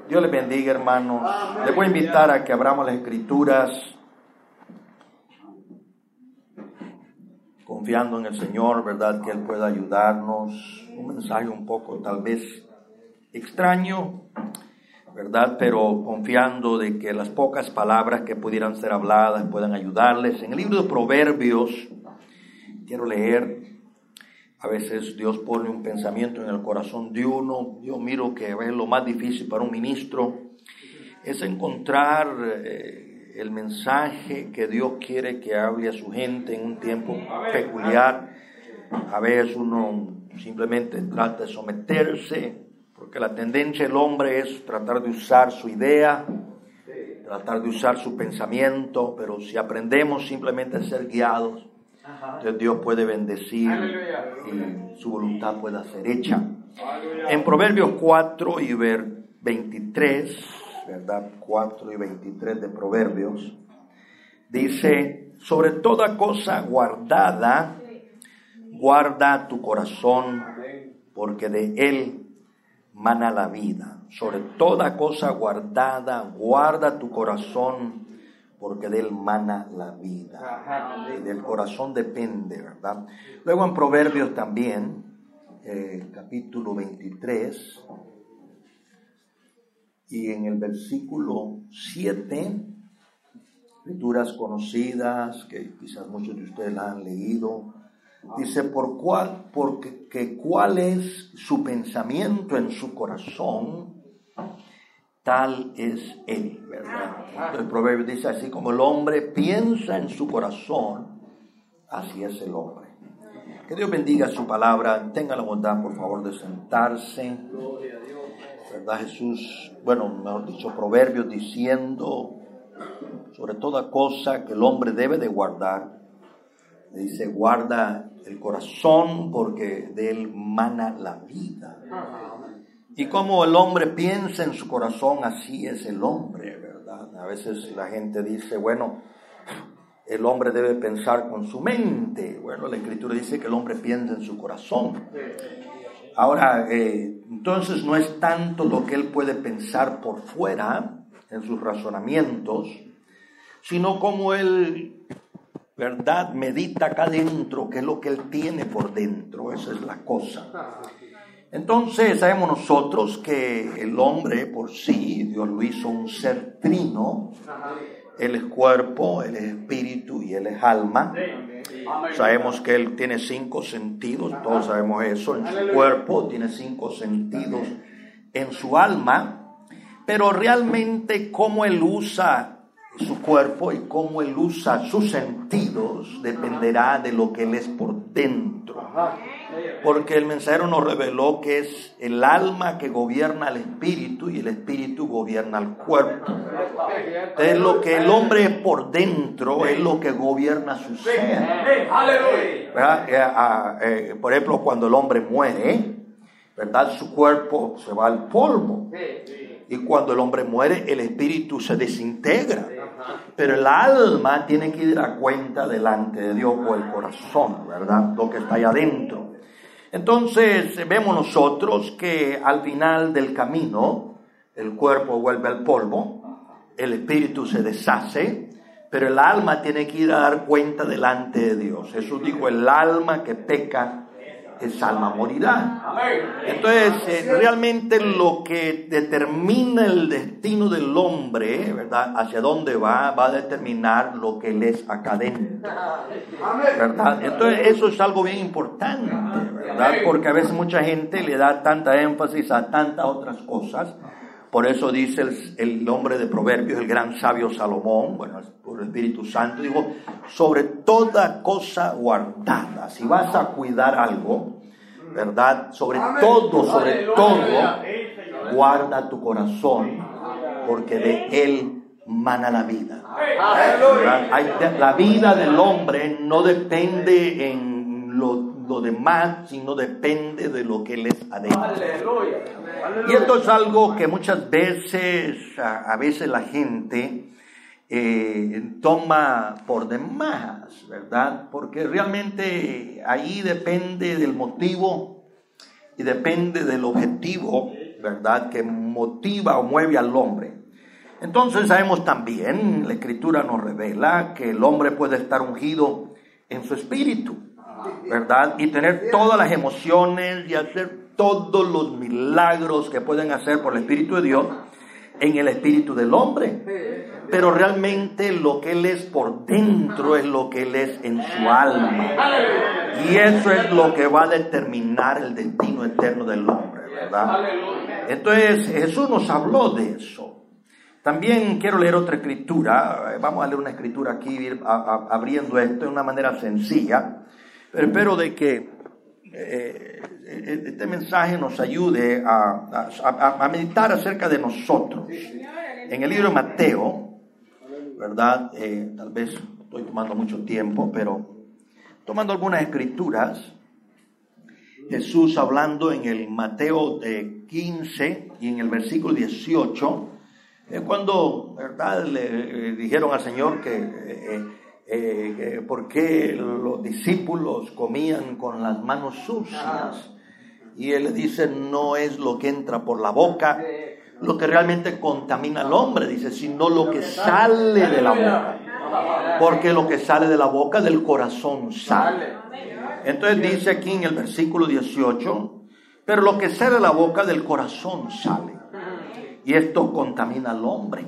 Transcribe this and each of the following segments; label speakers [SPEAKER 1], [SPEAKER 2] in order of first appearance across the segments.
[SPEAKER 1] Dios les bendiga, hermanos. Les voy a invitar a que abramos las Escrituras, confiando en el Señor, ¿verdad? Que Él pueda ayudarnos. Un mensaje un poco tal vez extraño, ¿verdad? Pero confiando de que las pocas palabras que pudieran ser habladas puedan ayudarles. En el libro de Proverbios, quiero leer. A veces Dios pone un pensamiento en el corazón de uno. Yo miro que a veces lo más difícil para un ministro es encontrar el mensaje que Dios quiere que hable a su gente en un tiempo peculiar. A veces uno simplemente trata de someterse, porque la tendencia del hombre es tratar de usar su idea, tratar de usar su pensamiento, pero si aprendemos simplemente a ser guiados, entonces Dios puede bendecir y su voluntad pueda ser hecha. En Proverbios 4 y 23, ¿verdad? 4 y 23 de Proverbios, dice: sobre toda cosa guardada, guarda tu corazón, porque de él mana la vida. Sobre toda cosa guardada, guarda tu corazón, porque de él mana la vida. Y del corazón depende, ¿verdad? Luego en Proverbios también, capítulo 23, y en el versículo 7, escrituras conocidas, que quizás muchos de ustedes la han leído, dice: porque cuál es su pensamiento en su corazón, tal es él, ¿verdad? El proverbio dice: así como el hombre piensa en su corazón, así es el hombre. Que Dios bendiga su palabra. Tenga la bondad, por favor, de sentarse. ¿Verdad? Jesús, mejor dicho, Proverbios diciendo sobre toda cosa que el hombre debe de guardar. Le dice: guarda el corazón, porque de él mana la vida. Y como el hombre piensa en su corazón, así es el hombre, ¿verdad? A veces la gente dice, el hombre debe pensar con su mente. La Escritura dice que el hombre piensa en su corazón. Ahora, entonces no es tanto lo que él puede pensar por fuera, en sus razonamientos, sino como él, ¿verdad?, medita acá dentro, qué es lo que él tiene por dentro. Esa es la cosa. Entonces sabemos nosotros que el hombre por sí, Dios lo hizo un ser trino. Él es cuerpo, él es espíritu y él es alma. Sabemos que él tiene 5 sentidos, todos sabemos eso. En su cuerpo tiene 5 sentidos, en su alma. Pero realmente cómo él usa su cuerpo y cómo él usa sus sentidos dependerá de lo que él es por dentro. Porque el mensajero nos reveló que es el alma que gobierna al espíritu y el espíritu gobierna al cuerpo. Entonces lo que el hombre es por dentro es lo que gobierna su ser. Por ejemplo, cuando el hombre muere, ¿verdad?, su cuerpo se va al polvo. Y cuando el hombre muere, el espíritu se desintegra. Pero el alma tiene que ir a cuenta delante de Dios, o el corazón, ¿verdad?, lo que está ahí adentro. Entonces vemos nosotros que al final del camino el cuerpo vuelve al polvo, el espíritu se deshace, pero el alma tiene que ir a dar cuenta delante de Dios. Jesús dijo: el alma que peca, esa alma morirá. Entonces realmente lo que determina el destino del hombre, ¿verdad?, hacia dónde va a determinar lo que él es acá adentro, ¿verdad? Entonces eso es algo bien importante, ¿verdad? Porque a veces mucha gente le da tanta énfasis a tantas otras cosas. Por eso dice el hombre de Proverbios, el gran sabio Salomón, por el Espíritu Santo, dijo: sobre toda cosa guardada. Si vas a cuidar algo, ¿verdad?, sobre todo, guarda tu corazón, porque de él mana la vida. La vida del hombre no depende en lo demás, sino depende de lo que él es adentro. Y esto es algo que muchas veces, a veces la gente toma por demás, ¿verdad? Porque realmente ahí depende del motivo y depende del objetivo ¿verdad?, que motiva o mueve al hombre. Entonces sabemos también, la Escritura nos revela que el hombre puede estar ungido en su espíritu, ¿verdad?, y tener todas las emociones y hacer todos los milagros que pueden hacer por el Espíritu de Dios en el espíritu del hombre. Pero realmente lo que él es por dentro es lo que él es en su alma. Y eso es lo que va a determinar el destino eterno del hombre, ¿verdad? Entonces Jesús nos habló de eso. También quiero leer otra escritura. Vamos a leer una escritura aquí, abriendo esto de una manera sencilla. Pero espero de que este mensaje nos ayude a meditar acerca de nosotros. En el libro de Mateo, ¿verdad? Tal vez estoy tomando mucho tiempo, pero tomando algunas escrituras, Jesús hablando en el Mateo 15 y en el versículo 18, cuando, ¿verdad?, le dijeron al Señor que por qué los discípulos comían con las manos sucias. Y él le dice, no es lo que entra por la boca lo que realmente contamina al hombre, dice, sino lo que sale de la boca. Porque lo que sale de la boca del corazón sale. Entonces dice aquí en el versículo 18, pero lo que sale de la boca del corazón sale. Y esto contamina al hombre.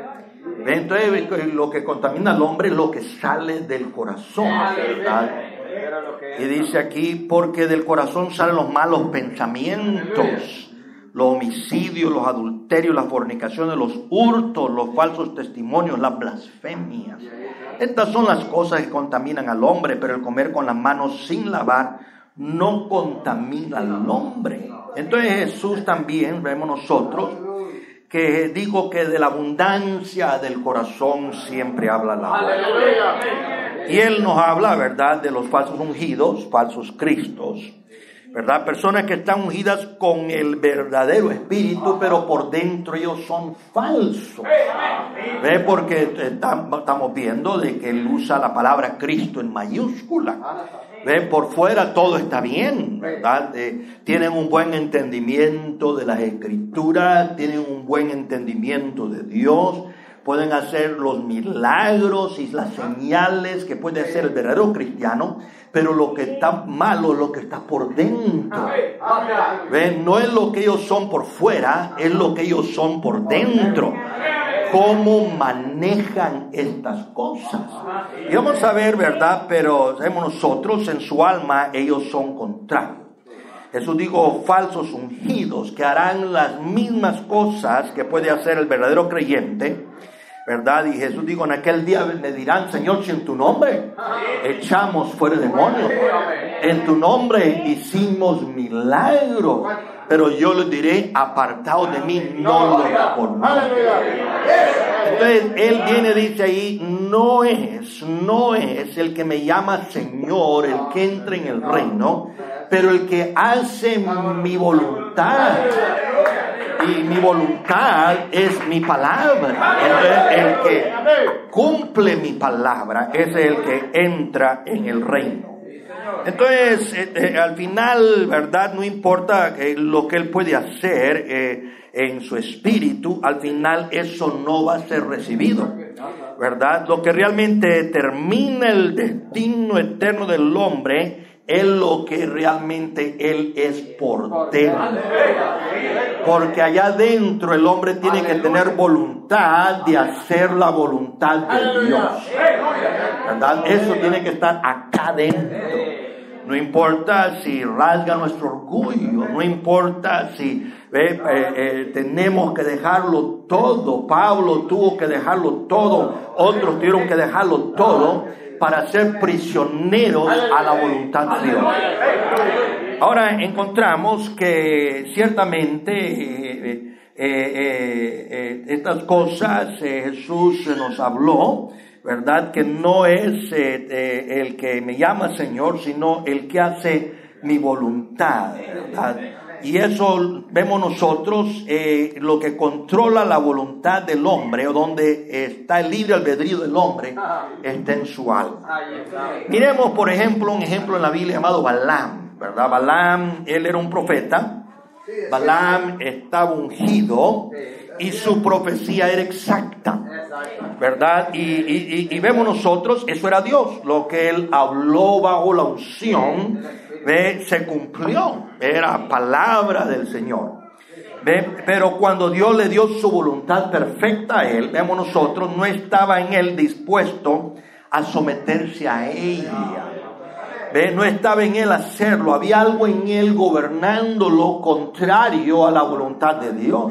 [SPEAKER 1] Entonces lo que contamina al hombre es lo que sale del corazón, ¿verdad? Y dice aquí, porque del corazón salen los malos pensamientos, los homicidios, los adulterios, las fornicaciones, los hurtos, los falsos testimonios, las blasfemias. Estas son las cosas que contaminan al hombre, pero el comer con las manos sin lavar no contamina al hombre. Entonces Jesús también, vemos nosotros, que digo que de la abundancia del corazón siempre habla la boca. Y Él nos habla, ¿verdad?, de los falsos ungidos, falsos cristos, ¿verdad? Personas que están ungidas con el verdadero espíritu, pero por dentro ellos son falsos. ¿Ve? Porque estamos viendo de que Él usa la palabra Cristo en mayúscula. ¿Ve? Por fuera todo está bien, ¿verdad? Tienen un buen entendimiento de las Escrituras, tienen un buen entendimiento de Dios, pueden hacer los milagros y las señales que puede hacer el verdadero cristiano, pero lo que está malo es lo que está por dentro. ¿Ven? No es lo que ellos son por fuera, es lo que ellos son por dentro. ¿Cómo manejan estas cosas? Y vamos a ver, ¿verdad? Pero sabemos nosotros, en su alma, ellos son contrarios. Jesús dijo, falsos ungidos, que harán las mismas cosas que puede hacer el verdadero creyente, ¿verdad? Y Jesús dijo, en aquel día me dirán, Señor, si en tu nombre echamos fuera demonios, en tu nombre hicimos milagros, pero yo les diré, apartaos de mí, no los conozco. Entonces Él viene, dice ahí, no es el que me llama Señor el que entra en el reino, pero el que hace mi voluntad. Y mi voluntad es mi palabra. Entonces, el que cumple mi palabra es el que entra en el reino. Entonces, al final, ¿verdad? No importa lo que él puede hacer en su espíritu, al final eso no va a ser recibido, ¿verdad? Lo que realmente determina el destino eterno del hombre es lo que realmente él es por dentro. Porque allá adentro el hombre tiene que tener voluntad de hacer la voluntad de Dios, ¿verdad? Eso tiene que estar acá adentro. No importa si rasga nuestro orgullo, no importa si tenemos que dejarlo todo. Pablo tuvo que dejarlo todo, otros tuvieron que dejarlo todo para ser prisioneros a la voluntad de Dios. Ahora encontramos que ciertamente estas cosas Jesús nos habló, ¿verdad? Que no es el que me llama Señor, sino el que hace mi voluntad, ¿verdad? Y eso vemos nosotros, lo que controla la voluntad del hombre, o donde está el libre albedrío del hombre, está en su alma. Miremos, por ejemplo, un ejemplo en la Biblia llamado Balaam, ¿verdad? Balaam, él era un profeta, Balaam estaba ungido y su profecía era exacta, ¿verdad? Y vemos nosotros, eso era Dios, lo que él habló bajo la unción, se cumplió, era palabra del Señor. Pero cuando Dios le dio su voluntad perfecta a él, vemos nosotros, no estaba en él dispuesto a someterse a ella. No estaba en él hacerlo, había algo en él gobernándolo contrario a la voluntad de Dios.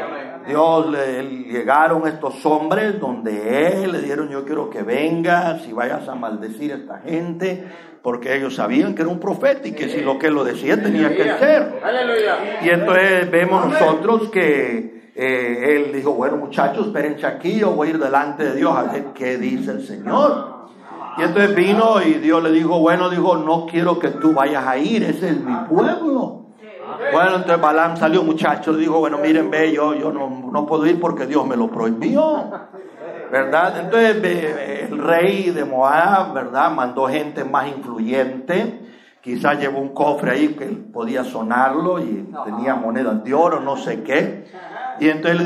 [SPEAKER 1] Llegaron estos hombres donde él le dijeron: yo quiero que vengas y vayas a maldecir a esta gente, porque ellos sabían que era un profeta y que si lo que él lo decía tenía que ser. Y entonces vemos nosotros que él dijo: bueno, muchachos, espérense aquí, yo voy a ir delante de Dios a ver qué dice el Señor. Y entonces vino y Dios le dijo: bueno, no quiero que tú vayas a ir, ese es mi pueblo. Bueno, entonces Balaam salió, muchachos, dijo: bueno, miren, yo no puedo ir porque Dios me lo prohibió, ¿verdad? Entonces el rey de Moab, ¿verdad?, mandó gente más influyente, quizás llevó un cofre ahí que podía sonarlo y tenía monedas de oro, no sé qué. Y entonces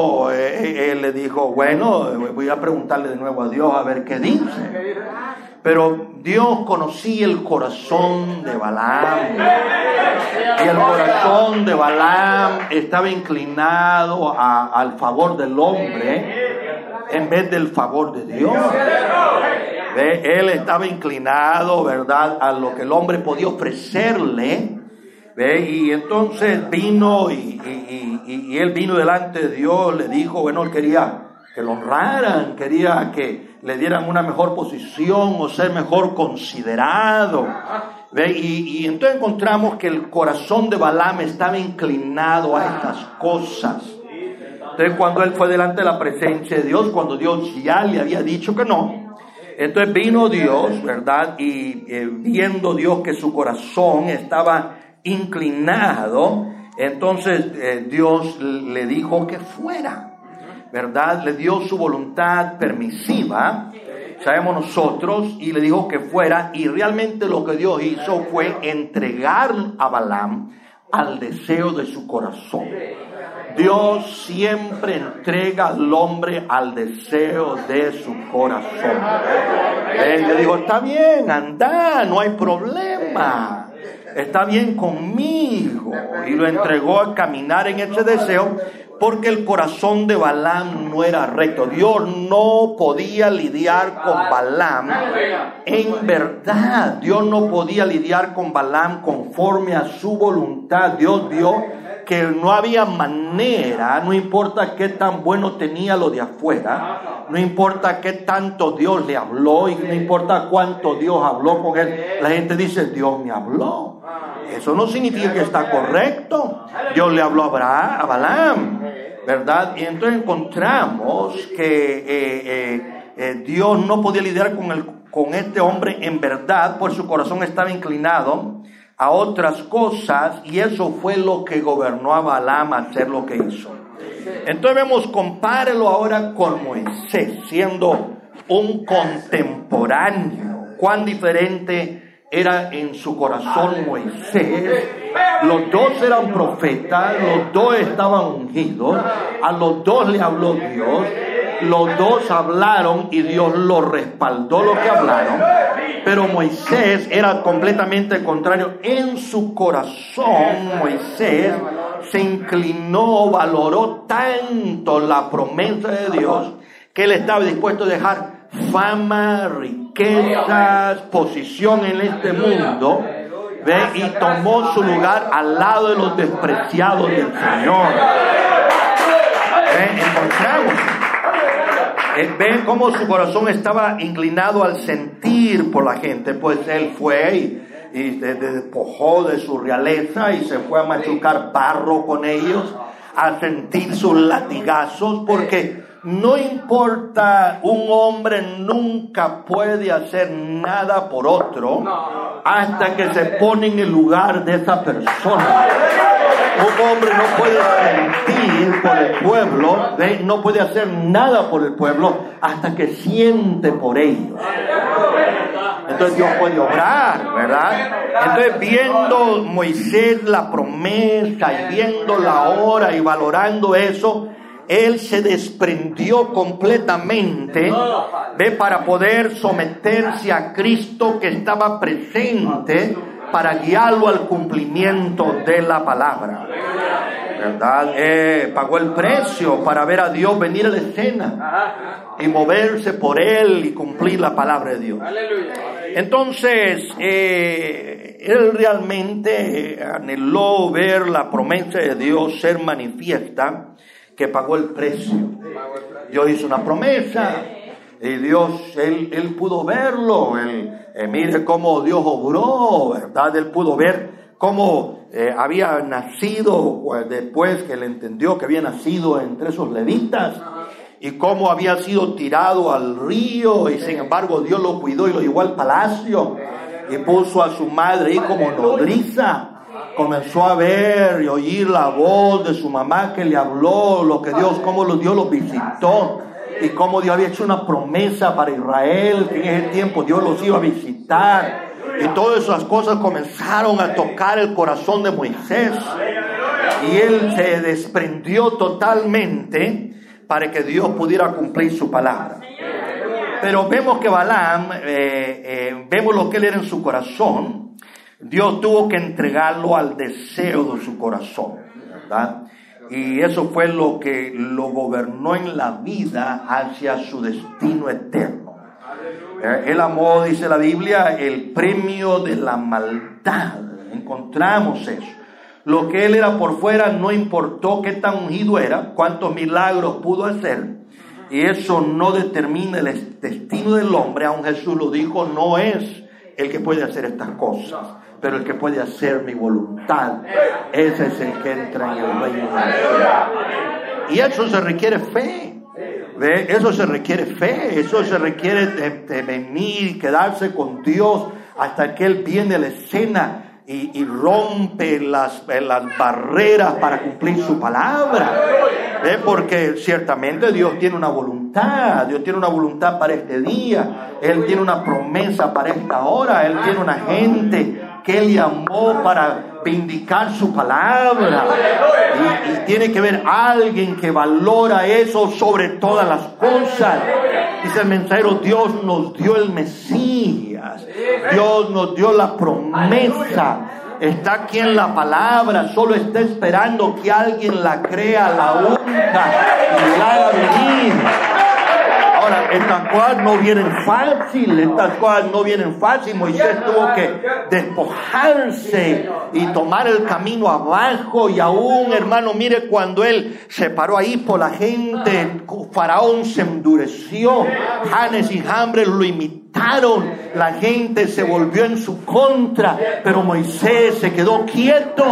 [SPEAKER 1] él le dijo: bueno, voy a preguntarle de nuevo a Dios a ver qué dice. Pero Dios conocía el corazón de Balaam, y el corazón de Balaam estaba inclinado al favor del hombre en vez del favor de Dios. Él estaba inclinado, ¿verdad?, a lo que el hombre podía ofrecerle. Y entonces vino y él vino delante de Dios, le dijo, bueno, él quería que lo honraran, quería que le dieran una mejor posición o ser mejor considerado. Y entonces encontramos que el corazón de Balaam estaba inclinado a estas cosas. Entonces cuando él fue delante de la presencia de Dios, cuando Dios ya le había dicho que no, entonces vino Dios, ¿verdad? Y viendo Dios que su corazón estaba inclinado, entonces Dios le dijo que fuera, ¿verdad? Le dio su voluntad permisiva, sabemos nosotros, y le dijo que fuera, y realmente lo que Dios hizo fue entregar a Balaam al deseo de su corazón. Dios siempre entrega al hombre al deseo de su corazón. Él le dijo: está bien, anda, no hay problema, está bien conmigo, y lo entregó a caminar en ese deseo, porque el corazón de Balaam no era recto. Dios no podía lidiar con Balaam en verdad. Dios no podía lidiar con Balaam conforme a su voluntad. Dios vio que no había manera, no importa qué tan bueno tenía lo de afuera, no importa qué tanto Dios le habló y no importa cuánto Dios habló con él. La gente dice: Dios me habló. Eso no significa que está correcto. Dios le habló a Balaam, ¿verdad? Y entonces encontramos que Dios no podía lidiar con este hombre en verdad, pues su corazón estaba inclinado a otras cosas, y eso fue lo que gobernó a Balaam a hacer lo que hizo. Entonces vemos, compárelo ahora con Moisés, siendo un contemporáneo. Cuán diferente era en su corazón Moisés. Los dos eran profetas, los dos estaban ungidos, a los dos le habló Dios, los dos hablaron y Dios lo respaldó lo que hablaron. Pero Moisés era completamente contrario. En su corazón Moisés se inclinó, valoró tanto la promesa de Dios, que él estaba dispuesto a dejar fama, riquezas, posición en este mundo, y tomó su lugar al lado de los despreciados del Señor. Encontramos, ven cómo su corazón estaba inclinado al sentir por la gente. Pues él fue y se despojó de su realeza y se fue a machucar barro con ellos, a sentir sus latigazos, porque no importa, un hombre nunca puede hacer nada por otro hasta que se pone en el lugar de esa persona. Un hombre no puede sentir por el pueblo, no puede hacer nada por el pueblo hasta que siente por ellos. Entonces Dios puede obrar, ¿verdad? Entonces viendo Moisés la promesa y viendo la hora y valorando eso, él se desprendió completamente, para poder someterse a Cristo que estaba presente para guiarlo al cumplimiento de la palabra, ¿verdad? Pagó el precio para ver a Dios venir a la escena y moverse por él y cumplir la palabra de Dios. Entonces, él realmente anheló ver la promesa de Dios ser manifiesta, que pagó el precio. Dios hizo una promesa y Dios, él pudo verlo. Mire cómo Dios obró, ¿verdad? Él pudo ver cómo había nacido, después que él entendió que había nacido entre esos levitas, y cómo había sido tirado al río, y sin embargo Dios lo cuidó y lo llevó al palacio y puso a su madre ahí como nodriza. Comenzó a ver y oír la voz de su mamá que le habló, cómo Dios lo visitó, y cómo Dios había hecho una promesa para Israel, que en ese tiempo Dios los iba a visitar. Y todas esas cosas comenzaron a tocar el corazón de Moisés, y él se desprendió totalmente para que Dios pudiera cumplir su palabra. Pero vemos que Balaam, vemos lo que él era en su corazón. Dios tuvo que entregarlo al deseo de su corazón, ¿verdad? Y eso fue lo que lo gobernó en la vida hacia su destino eterno. Él amó, dice la Biblia, el premio de la maldad. Encontramos eso. Lo que él era por fuera no importó qué tan ungido era, cuántos milagros pudo hacer. Y eso no determina el destino del hombre, aun Jesús lo dijo, no es el que puede hacer estas cosas, pero el que puede hacer mi voluntad, ese es el que entra en el reino de Dios. Y eso se requiere fe. Eso se requiere fe, eso se requiere de venir y quedarse con Dios hasta que Él viene a la escena y rompe las barreras para cumplir su palabra. Porque ciertamente Dios tiene una voluntad, Dios tiene una voluntad para este día, Él tiene una promesa para esta hora, Él tiene una gente que Él llamó para vindicar su palabra, y tiene que haber alguien que valora eso sobre todas las cosas. Dice el mensajero, Dios nos dio el Mesías, Dios nos dio la promesa, está aquí en la palabra, solo está esperando que alguien la crea, la unja y la haga venir. Ahora, estas cosas no vienen fácil, Moisés tuvo que despojarse y tomar el camino abajo, y aún, hermano, mire, cuando él se paró ahí por la gente, Faraón se endureció, Janes y Jambres lo imitaron, la gente se volvió en su contra, pero Moisés se quedó quieto.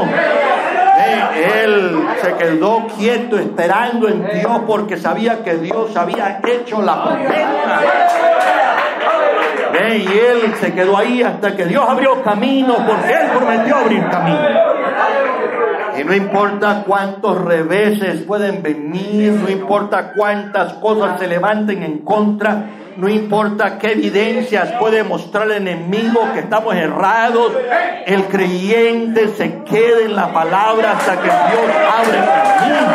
[SPEAKER 1] Él se quedó quieto esperando en Dios, porque sabía que Dios había hecho la promesa. Y él se quedó ahí hasta que Dios abrió camino, porque Él prometió abrir camino. Y no importa cuántos reveses pueden venir, no importa cuántas cosas se levanten en contra, no importa qué evidencias puede mostrar el enemigo que estamos errados, el creyente se queda en la palabra hasta que Dios abre camino.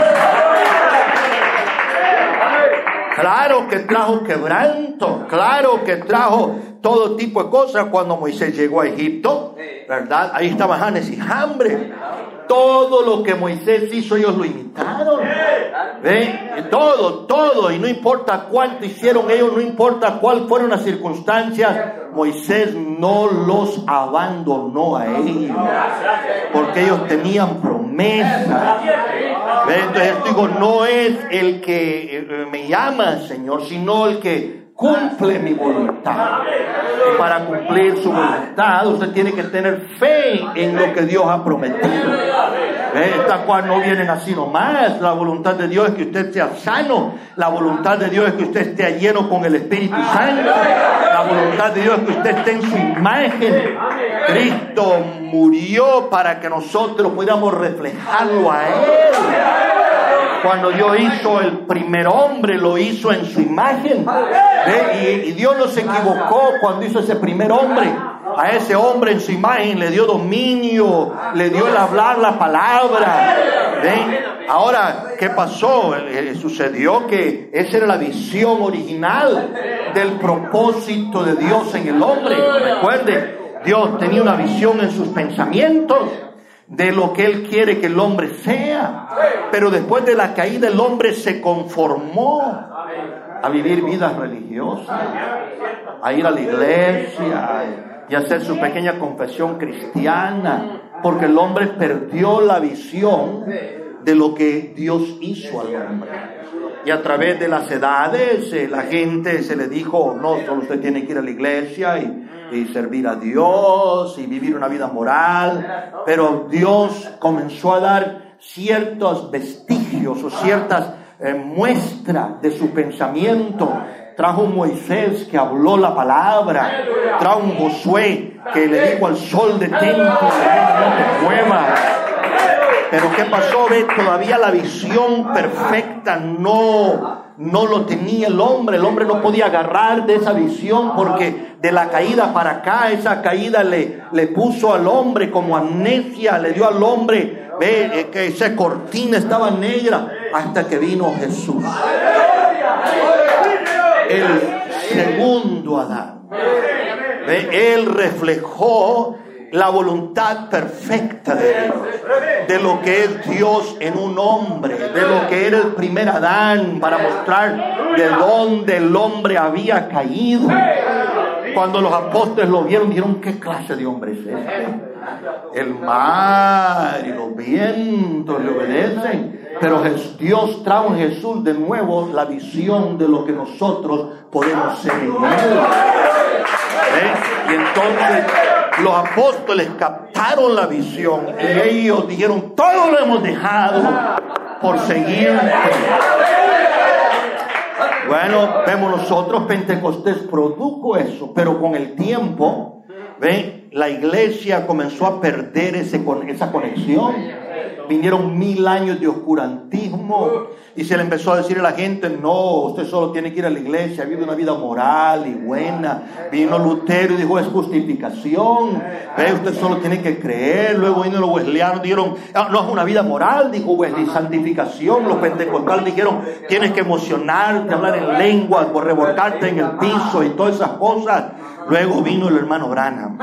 [SPEAKER 1] Claro que trajo quebranto, claro que trajo todo tipo de cosas cuando Moisés llegó a Egipto, ¿verdad? Ahí estaban Janes y Jambres. Todo lo que Moisés hizo, ellos lo imitaron. Todo, y no importa cuánto hicieron ellos, no importa cuáles fueron las circunstancias, Moisés no los abandonó a ellos, porque ellos tenían promesa. Entonces digo, no es el que me llama, Señor, sino el que cumple mi voluntad. Y para cumplir su voluntad, usted tiene que tener fe en lo que Dios ha prometido. Esta cual no vienen así nomás. La voluntad de Dios es que usted sea sano. La voluntad de Dios es que usted esté lleno con el Espíritu Santo. La voluntad de Dios es que usted esté en su imagen. Cristo murió para que nosotros pudiéramos reflejarlo a Él. Cuando Dios hizo el primer hombre, lo hizo en su imagen. Y Dios no se equivocó cuando hizo ese primer hombre. A ese hombre en su imagen le dio dominio, le dio el hablar la palabra. Ahora, ¿qué pasó? Sucedió que esa era la visión original del propósito de Dios en el hombre. Recuerde, Dios tenía una visión en sus pensamientos de lo que Él quiere que el hombre sea. Pero después de la caída, el hombre se conformó a vivir vidas religiosas, a ir a la iglesia y hacer su pequeña confesión cristiana, porque el hombre perdió la visión de lo que Dios hizo al hombre. Y a través de las edades, la gente se le dijo: no, solo usted tiene que ir a la iglesia y servir a Dios y vivir una vida moral. Pero Dios comenzó a dar ciertos vestigios o ciertas muestras de su pensamiento. Trajo un Moisés que habló la palabra. Trajo un Josué que le dijo al sol detente, no te muevas. Pero ¿qué pasó? Todavía la visión perfecta no lo tenía el hombre. El hombre no podía agarrar de esa visión, porque de la caída para acá, esa caída le puso al hombre como amnesia, le dio al hombre, que esa cortina estaba negra, hasta que vino Jesús, el segundo Adán. Él reflejó la voluntad perfecta de Dios, de lo que es Dios en un hombre, de lo que era el primer Adán, para mostrar de dónde el hombre había caído. Cuando los apóstoles lo vieron, dijeron: ¿qué clase de hombre es este? El mar y los vientos le obedecen. Pero Dios trajo en Jesús de nuevo la visión de lo que nosotros podemos ser en Él. Y entonces los apóstoles captaron la visión y ellos dijeron: todo lo hemos dejado por seguir. Bueno, vemos nosotros, Pentecostés produjo eso, pero con el tiempo, la iglesia comenzó a perder esa conexión. Vinieron 1000 años de oscurantismo y se le empezó a decir a la gente: no, usted solo tiene que ir a la iglesia, vive una vida moral y buena. Vino Lutero y dijo: es justificación, usted solo tiene que creer. Luego vino los wesleyanos, dijeron: no, es una vida moral, dijo Wesley, santificación. Los pentecostales dijeron: tienes que emocionarte, hablar en lenguas, revolcarte en el piso y todas esas cosas. Luego vino el hermano Branham,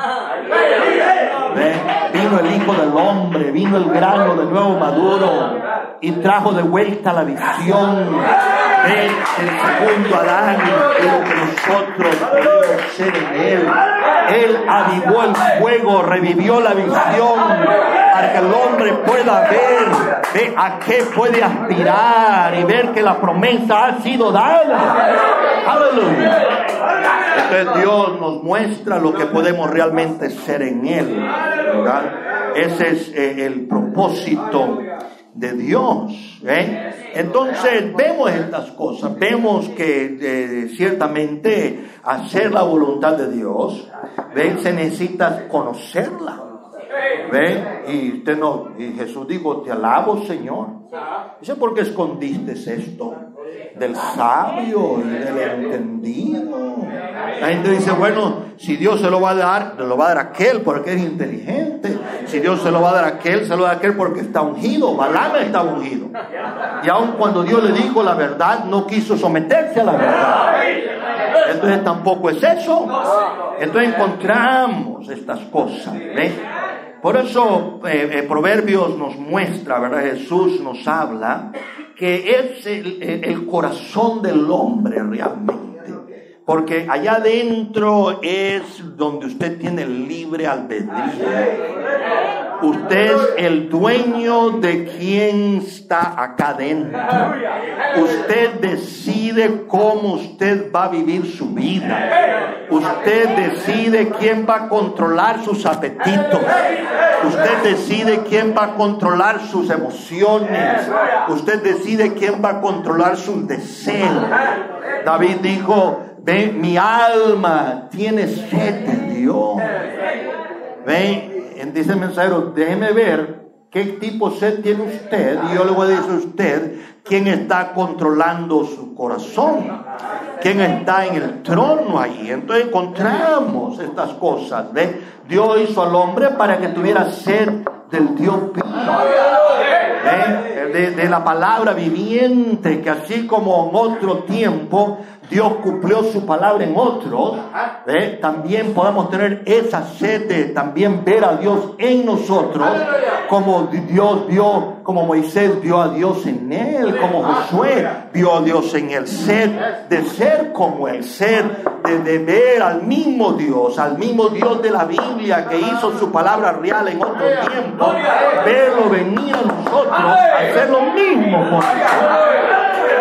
[SPEAKER 1] vino el Hijo del Hombre, vino el grano de nuevo maduro y trajo de vuelta la visión del segundo Adán y lo que nosotros podemos ser en Él. Él avivó el fuego, revivió la visión para que el hombre pueda ver a qué puede aspirar y ver que la promesa ha sido dada. Aleluya. Entonces Dios nos muestra lo que podemos realmente ser en Él, ¿verdad? Ese es el propósito de Dios. Entonces vemos estas cosas, vemos que ciertamente hacer la voluntad de Dios, se necesita conocerla. Y Jesús dijo: te alabo, Señor. Dice: ¿por qué escondiste esto del sabio y del entendido? La gente dice: bueno, si Dios se lo va a dar, se lo va a dar a aquel porque es inteligente. Si Dios se lo va a dar a aquel, se lo da a aquel porque está ungido. Balaam está ungido. Y aun cuando Dios le dijo la verdad, no quiso someterse a la verdad. Entonces tampoco es eso. Entonces encontramos estas cosas. Por eso Proverbios nos muestra, ¿verdad? Jesús nos habla que es el corazón del hombre realmente. Porque allá adentro es donde usted tiene libre albedrío. Usted es el dueño de quién está acá adentro. Usted decide cómo usted va a vivir su vida. Usted decide quién va a controlar sus apetitos. Usted decide quién va a controlar sus emociones. Usted decide quién va a controlar sus deseos. David dijo: ve, mi alma tiene sed de Dios. Ve, dice el mensajero: déjeme ver qué tipo de sed tiene usted, y yo le voy a decir a usted quién está controlando su corazón, quién está en el trono ahí. Entonces encontramos estas cosas. ¿Ve? Dios hizo al hombre para que tuviera sed del Dios vivo, de la palabra viviente, que así como en otro tiempo Dios cumplió su palabra en otros, también podemos tener esa sed de también ver a Dios en nosotros, como Dios vio, como Moisés vio a Dios en él, como Josué vio a Dios en él. Sed de ser como él, sed de ver al mismo Dios de la Biblia, que hizo su palabra real en otro tiempo, verlo venir a nosotros a hacer lo mismo con nosotros.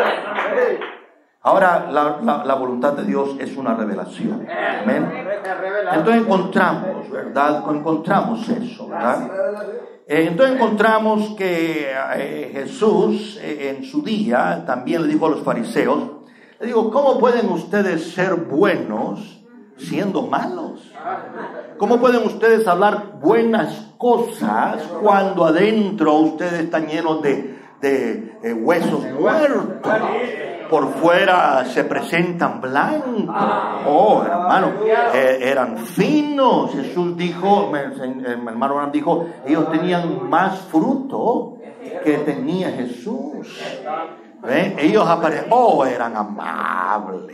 [SPEAKER 1] Ahora, la voluntad de Dios es una revelación. Amén. Entonces encontramos, ¿verdad? Encontramos eso, ¿verdad? Entonces encontramos que Jesús en su día también le dijo a los fariseos, le digo: ¿cómo pueden ustedes ser buenos siendo malos? ¿Cómo pueden ustedes hablar buenas cosas cuando adentro ustedes están llenos de huesos muertos? Por fuera se presentan blancos. Oh, hermano, eran finos. Jesús dijo, el hermano Abraham dijo, ellos tenían más fruto que tenía Jesús. Ellos eran amables.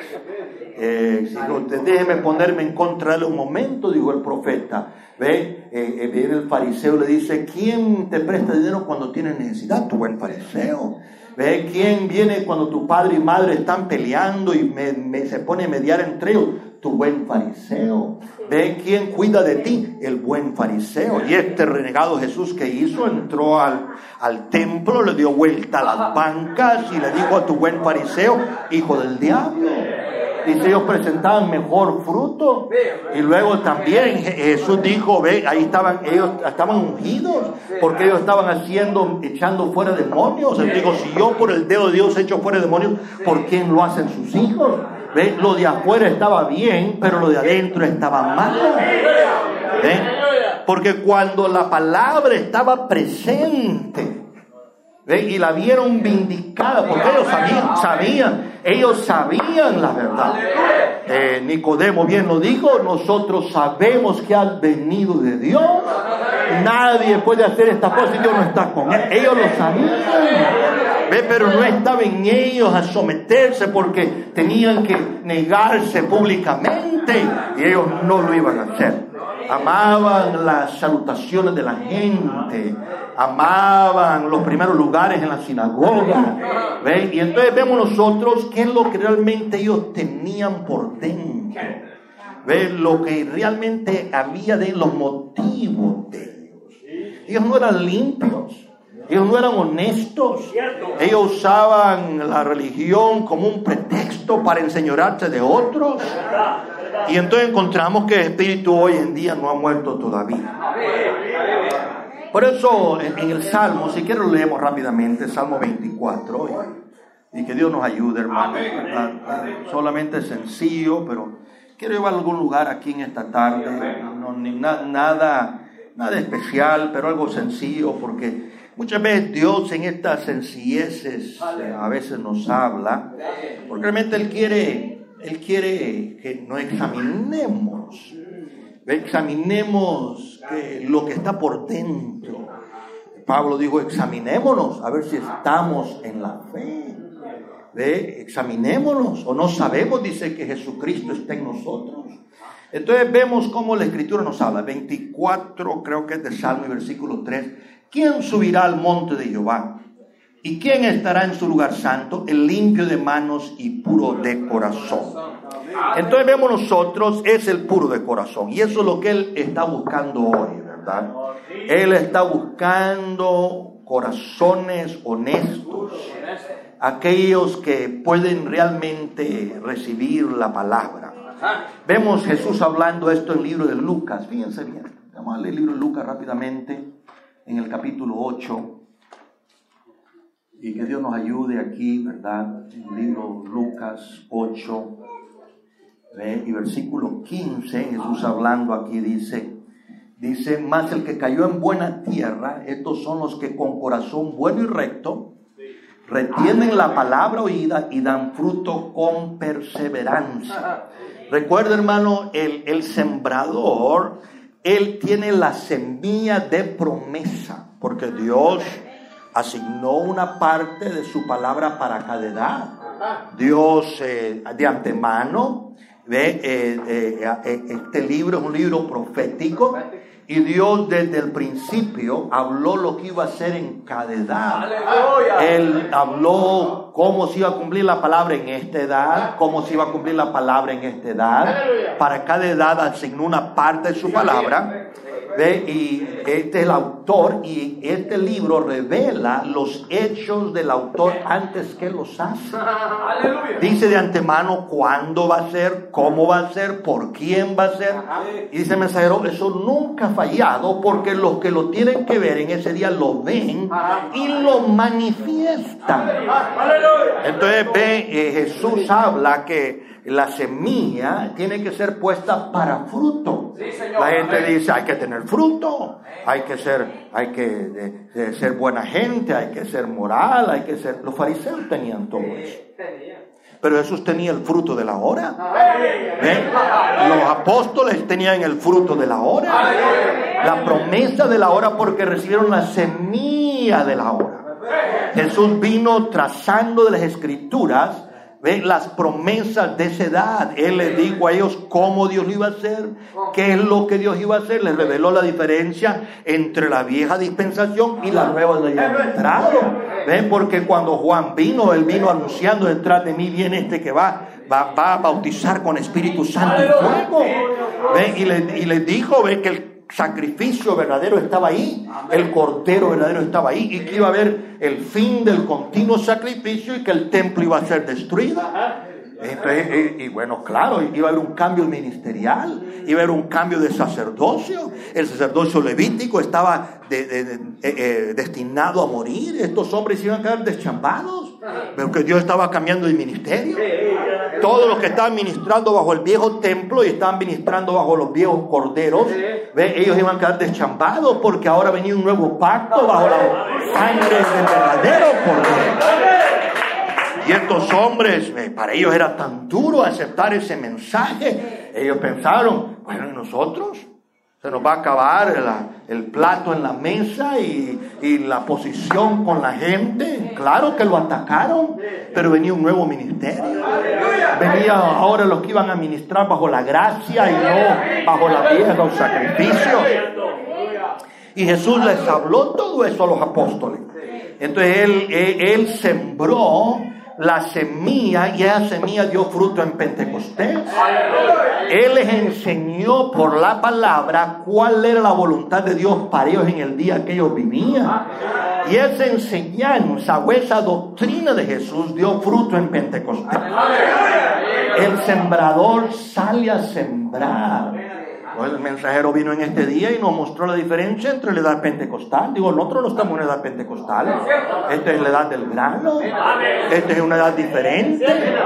[SPEAKER 1] Déjeme ponerme en contra de él un momento, dijo el profeta. Viene el fariseo, le dice: ¿quién te presta dinero cuando tienes necesidad? Tu buen fariseo. ¿Ve? ¿Quién viene cuando tu padre y madre están peleando y se pone a mediar entre ellos? Tu buen fariseo. ¿Ve? ¿Quién cuida de ti? El buen fariseo. Y este renegado Jesús, que hizo, entró al templo, le dio vuelta a las bancas y le dijo a tu buen fariseo: hijo del diablo. Dice: ellos presentaban mejor fruto. Y luego también Jesús dijo: ve, ahí ellos estaban ungidos, porque ellos estaban echando fuera demonios. Él dijo: si yo por el dedo de Dios echo fuera demonios, ¿por quién lo hacen sus hijos? ¿Ve? Lo de afuera estaba bien, pero lo de adentro estaba mal. ¿Ve? Porque cuando la palabra estaba presente, ¿ve? Y la vieron vindicada, porque ellos sabían la verdad. Nicodemo bien lo dijo: nosotros sabemos que has venido de Dios. Nadie puede hacer esta cosa si Dios no está con él. Ellos lo sabían. ¿Ve? Pero no estaba en ellos a someterse, porque tenían que negarse públicamente, y ellos no lo iban a hacer. Amaban las salutaciones de la gente, amaban los primeros lugares en la sinagoga. ¿Ve? Y entonces vemos nosotros qué es lo que realmente ellos tenían por dentro. ¿Ve? Lo que realmente había de los motivos de ellos. Ellos no eran limpios. Ellos no eran honestos. Ellos usaban la religión como un pretexto para enseñorearse de otros. Y entonces encontramos que el espíritu hoy en día no ha muerto todavía. Por eso en el Salmo, si quiero lo leemos rápidamente, Salmo 24. Y que Dios nos ayude, hermano. Solamente sencillo, pero quiero llevar a algún lugar aquí en esta tarde. Nada especial, pero algo sencillo, porque muchas veces Dios en estas sencilleces a veces nos habla, porque realmente Él quiere que nos examinemos lo que está por dentro. Pablo dijo: examinémonos a ver si estamos en la fe. Examinémonos, o no sabemos, dice, que Jesucristo está en nosotros. Entonces vemos cómo la Escritura nos habla. 24, creo que es de Salmo, y versículo 3. ¿Quién subirá al monte de Jehová? ¿Y quién estará en su lugar santo? El limpio de manos y puro de corazón. Entonces vemos nosotros, es el puro de corazón. Y eso es lo que Él está buscando hoy, ¿verdad? Él está buscando corazones honestos. Aquellos que pueden realmente recibir la palabra. Vemos Jesús hablando esto en el libro de Lucas. Fíjense bien. Vamos a leer el libro de Lucas rápidamente, en el capítulo 8. Y que Dios nos ayude aquí, ¿verdad? En el libro Lucas 8, y versículo 15, Jesús hablando aquí dice, mas el que cayó en buena tierra, estos son los que con corazón bueno y recto, retienen la palabra oída y dan fruto con perseverancia. Recuerda, hermano, el sembrador, él tiene la semilla de promesa, porque Dios asignó una parte de su palabra para cada edad. Dios de antemano, este libro es un libro profético y Dios desde el principio habló lo que iba a hacer en cada edad. Él habló cómo se iba a cumplir la palabra en esta edad, cómo se iba a cumplir la palabra en esta edad. Para cada edad asignó una parte de su palabra. Y este es el autor, y este libro revela los hechos del autor antes que los hace. Dice de antemano cuándo va a ser, cómo va a ser, por quién va a ser. Y dice el mensajero, eso nunca ha fallado, porque los que lo tienen que ver en ese día lo ven y lo manifiestan. Entonces Jesús habla que la semilla tiene que ser puesta para fruto. La gente dice, hay que tener fruto, hay que ser buena gente, hay que ser moral, hay que ser... Los fariseos tenían todo eso. Pero Jesús tenía el fruto de la hora. Los apóstoles tenían el fruto de la hora. La promesa de la hora, porque recibieron la semilla de la hora. Jesús vino trazando de las escrituras las promesas de esa edad. Él les dijo a ellos cómo Dios lo iba a hacer, qué es lo que Dios iba a hacer. Les reveló la diferencia entre la vieja dispensación y la nueva de ya entrado. Porque cuando Juan vino, él vino anunciando, detrás de mí viene este que va a bautizar con Espíritu Santo y fuego. Y les dijo que el sacrificio verdadero estaba ahí, el cordero verdadero estaba ahí, y que iba a haber el fin del continuo sacrificio y que el templo iba a ser destruido. Entonces, y bueno, claro, iba a haber un cambio ministerial, iba a haber un cambio de sacerdocio. El sacerdocio levítico estaba destinado a morir. Estos hombres iban a quedar deschambados, pero que Dios estaba cambiando el ministerio. Todos los que estaban ministrando bajo el viejo templo y estaban ministrando bajo los viejos corderos, ellos iban a quedar deschambados, porque ahora venía un nuevo pacto bajo la sangre del verdadero cordero. Y estos hombres, para ellos era tan duro aceptar ese mensaje. Ellos pensaron, bueno, ¿y nosotros? Se nos va a acabar el plato en la mesa y la posición con la gente. Claro que lo atacaron, pero venía un nuevo ministerio. Venía ahora los que iban a ministrar bajo la gracia y no bajo la vieja, los sacrificios. Y Jesús les habló todo eso a los apóstoles. Entonces él sembró la semilla, y esa semilla dio fruto en Pentecostés. Él les enseñó por la palabra cuál era la voluntad de Dios para ellos en el día que ellos vivían. Y esa enseñanza o esa doctrina de Jesús dio fruto en Pentecostés. El sembrador sale a sembrar. El mensajero vino en este día y nos mostró la diferencia entre la edad pentecostal. Nosotros no estamos en la edad pentecostal. Esta es la edad del grano. Esta es una edad diferente.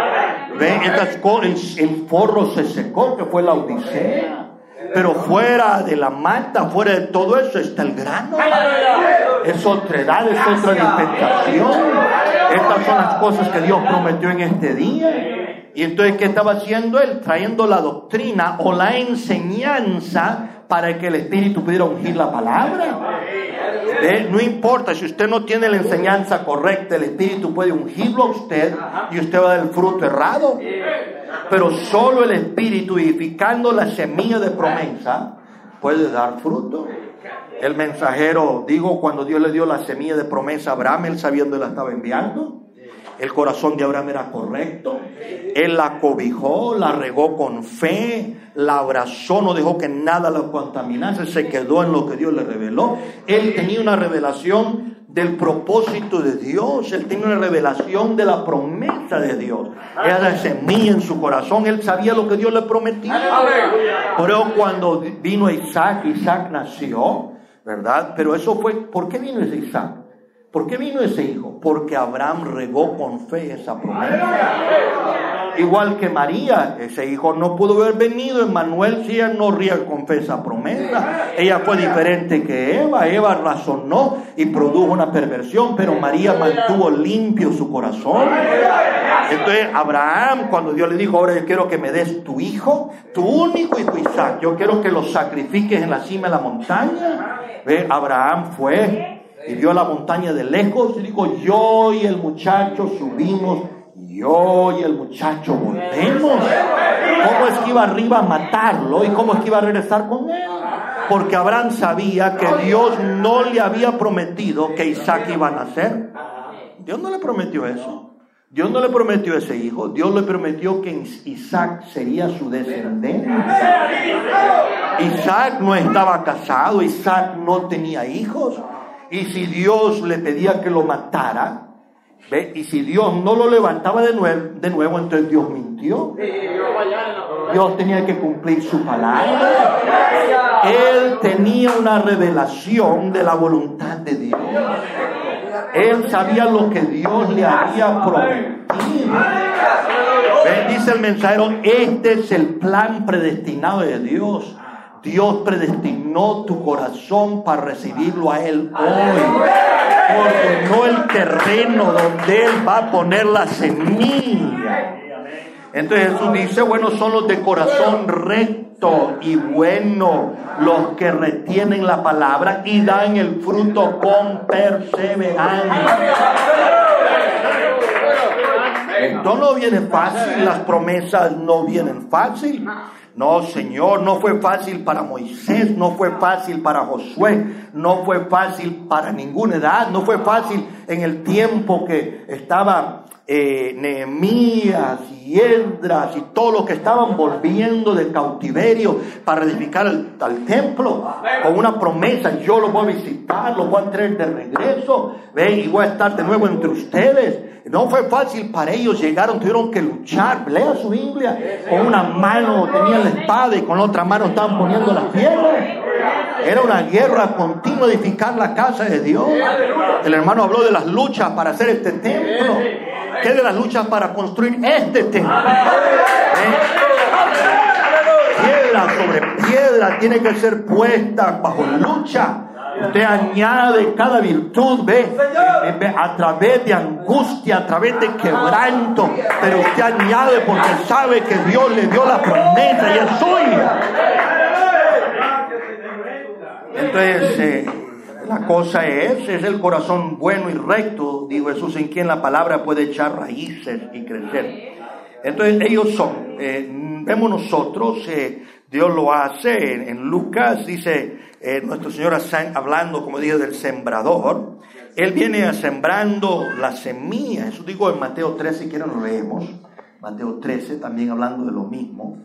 [SPEAKER 1] El forro se secó, que fue la Odisea. Pero fuera de la mata, fuera de todo eso, está el grano. Es otra edad, es otra dispensación. Estas son las cosas que Dios prometió en este día. Y entonces, ¿qué estaba haciendo él? Trayendo la doctrina o la enseñanza para que el Espíritu pudiera ungir la palabra. No importa, si usted no tiene la enseñanza correcta, el Espíritu puede ungirlo a usted y usted va a dar el fruto errado. Pero solo el Espíritu, edificando la semilla de promesa, puede dar fruto. El mensajero, cuando Dios le dio la semilla de promesa a Abraham, él sabía dónde la estaba enviando. El corazón de Abraham era correcto. Él la cobijó, la regó con fe, la abrazó, no dejó que nada la contaminase, se quedó en lo que Dios le reveló. Él tenía una revelación del propósito de Dios, él tenía una revelación de la promesa de Dios. Era la semilla en su corazón, él sabía lo que Dios le prometió. Pero cuando vino Isaac nació, ¿verdad? Pero eso fue, ¿por qué vino ese Isaac? ¿Por qué vino ese hijo? Porque Abraham regó con fe esa promesa. Igual que María, ese hijo no pudo haber venido, Emmanuel, si ella no riega con fe esa promesa. Ella fue diferente que Eva razonó y produjo una perversión, pero María mantuvo limpio su corazón. Entonces Abraham, cuando Dios le dijo, ahora yo quiero que me des tu hijo, tu único hijo Isaac, yo quiero que lo sacrifiques en la cima de la montaña. Abraham fue y vio la montaña de lejos y dijo, yo y el muchacho subimos, yo y el muchacho volvemos. ¿Cómo es que iba arriba a matarlo y cómo es que iba a regresar con él? Porque Abraham sabía que Dios no le había prometido que Isaac iba a nacer. Dios no le prometió eso. Dios no le prometió ese hijo. Dios le prometió que Isaac sería su descendencia. Isaac no estaba casado, Isaac no tenía hijos. Y si Dios le pedía que lo matara, y si Dios no lo levantaba de nuevo, entonces Dios mintió. Dios tenía que cumplir su palabra. Él tenía una revelación de la voluntad de Dios. Él sabía lo que Dios le había prometido. Dice el mensajero, este es el plan predestinado de Dios. Dios predestinó tu corazón para recibirlo a Él hoy. Ordenó el terreno donde Él va a poner la semilla. Entonces Jesús dice, bueno, son los de corazón recto y bueno, los que retienen la palabra y dan el fruto con perseverancia. Entonces no viene fácil, las promesas no vienen fácil. No, Señor, no fue fácil para Moisés, no fue fácil para Josué, no fue fácil para ninguna edad, no fue fácil en el tiempo que estaba Nehemías y Esdras y todos los que estaban volviendo del cautiverio para edificar al templo con una promesa, yo los voy a visitar, los voy a traer de regreso, y voy a estar de nuevo entre ustedes. No fue fácil para ellos, tuvieron que luchar. Lea su Biblia, con una mano tenían la espada y con la otra mano estaban poniendo las piedras. Era una guerra continua edificar la casa de Dios. El hermano habló de las luchas para hacer este templo. ¿Qué de las luchas para construir este templo? Piedra sobre piedra tiene que ser puesta bajo lucha. Usted añade cada virtud, a través de angustia, a través de quebranto, pero usted añade porque sabe que Dios le dio la promesa y es suya. Entonces, la cosa es el corazón bueno y recto, dijo Jesús, en quien la palabra puede echar raíces y crecer. Entonces ellos son, vemos nosotros, Dios lo hace en Lucas, dice nuestro Señor hablando, como dije, del sembrador. Él viene sembrando la semilla. Eso digo en Mateo 13, si quieren lo leemos. Mateo 13, también hablando de lo mismo.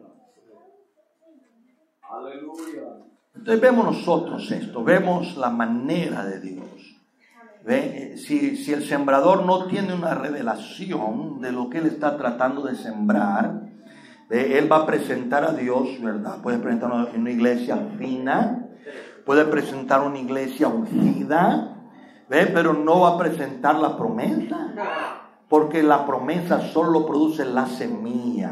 [SPEAKER 1] Aleluya. Entonces vemos nosotros esto, vemos la manera de Dios. Si el sembrador no tiene una revelación de lo que él está tratando de sembrar, él va a presentar a Dios, ¿verdad? Puede presentar una iglesia fina, puede presentar una iglesia ungida, pero no va a presentar la promesa, porque la promesa solo produce la semilla.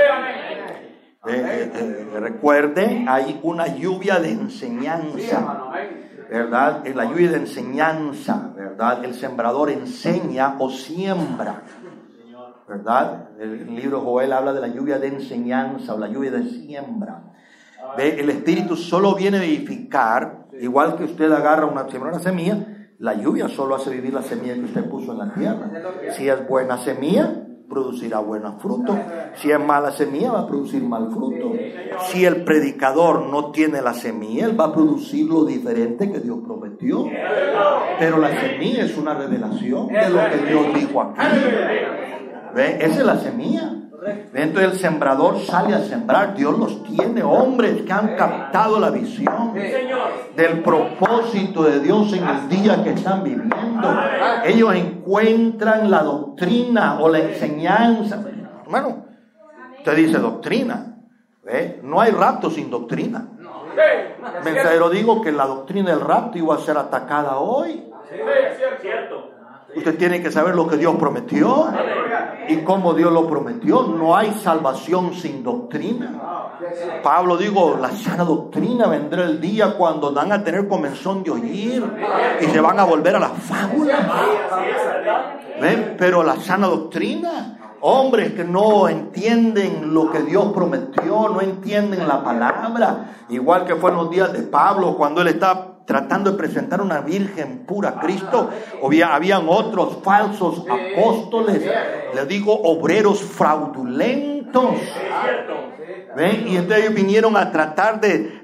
[SPEAKER 1] Recuerde, hay una lluvia de enseñanza, ¿verdad? La lluvia de enseñanza, ¿verdad? El sembrador enseña o siembra, ¿verdad? El libro de Joel habla de la lluvia de enseñanza o la lluvia de siembra. El Espíritu solo viene a edificar, igual que usted agarra una semilla, la lluvia solo hace vivir la semilla que usted puso en la tierra. Si es buena semilla, producirá buenos frutos. Si es mala semilla, va a producir mal fruto. Si el predicador no tiene la semilla, él va a producir lo diferente que Dios prometió. Pero la semilla es una revelación de lo que Dios dijo aquí. ¿Ve? Esa es la semilla. Dentro del sembrador sale a sembrar. Dios los tiene, hombres que han captado la visión del propósito de Dios en el día que están viviendo. Ellos encuentran la doctrina o la enseñanza. Bueno, usted dice doctrina, ¿ve? No hay rapto sin doctrina. Mensajero, digo que la doctrina del rapto iba a ser atacada hoy. Usted tiene que saber lo que Dios prometió y cómo Dios lo prometió. No hay salvación sin doctrina. Pablo dijo, la sana doctrina vendrá el día cuando van a tener comezón de oír y se van a volver a las fábulas. ¿Ven? Pero la sana doctrina, hombres que no entienden lo que Dios prometió, no entienden la palabra, igual que fue en los días de Pablo cuando él estaba tratando de presentar una virgen pura a Cristo. Habían otros falsos apóstoles, les digo, obreros fraudulentos. ¿Ven? Y entonces ellos vinieron a tratar de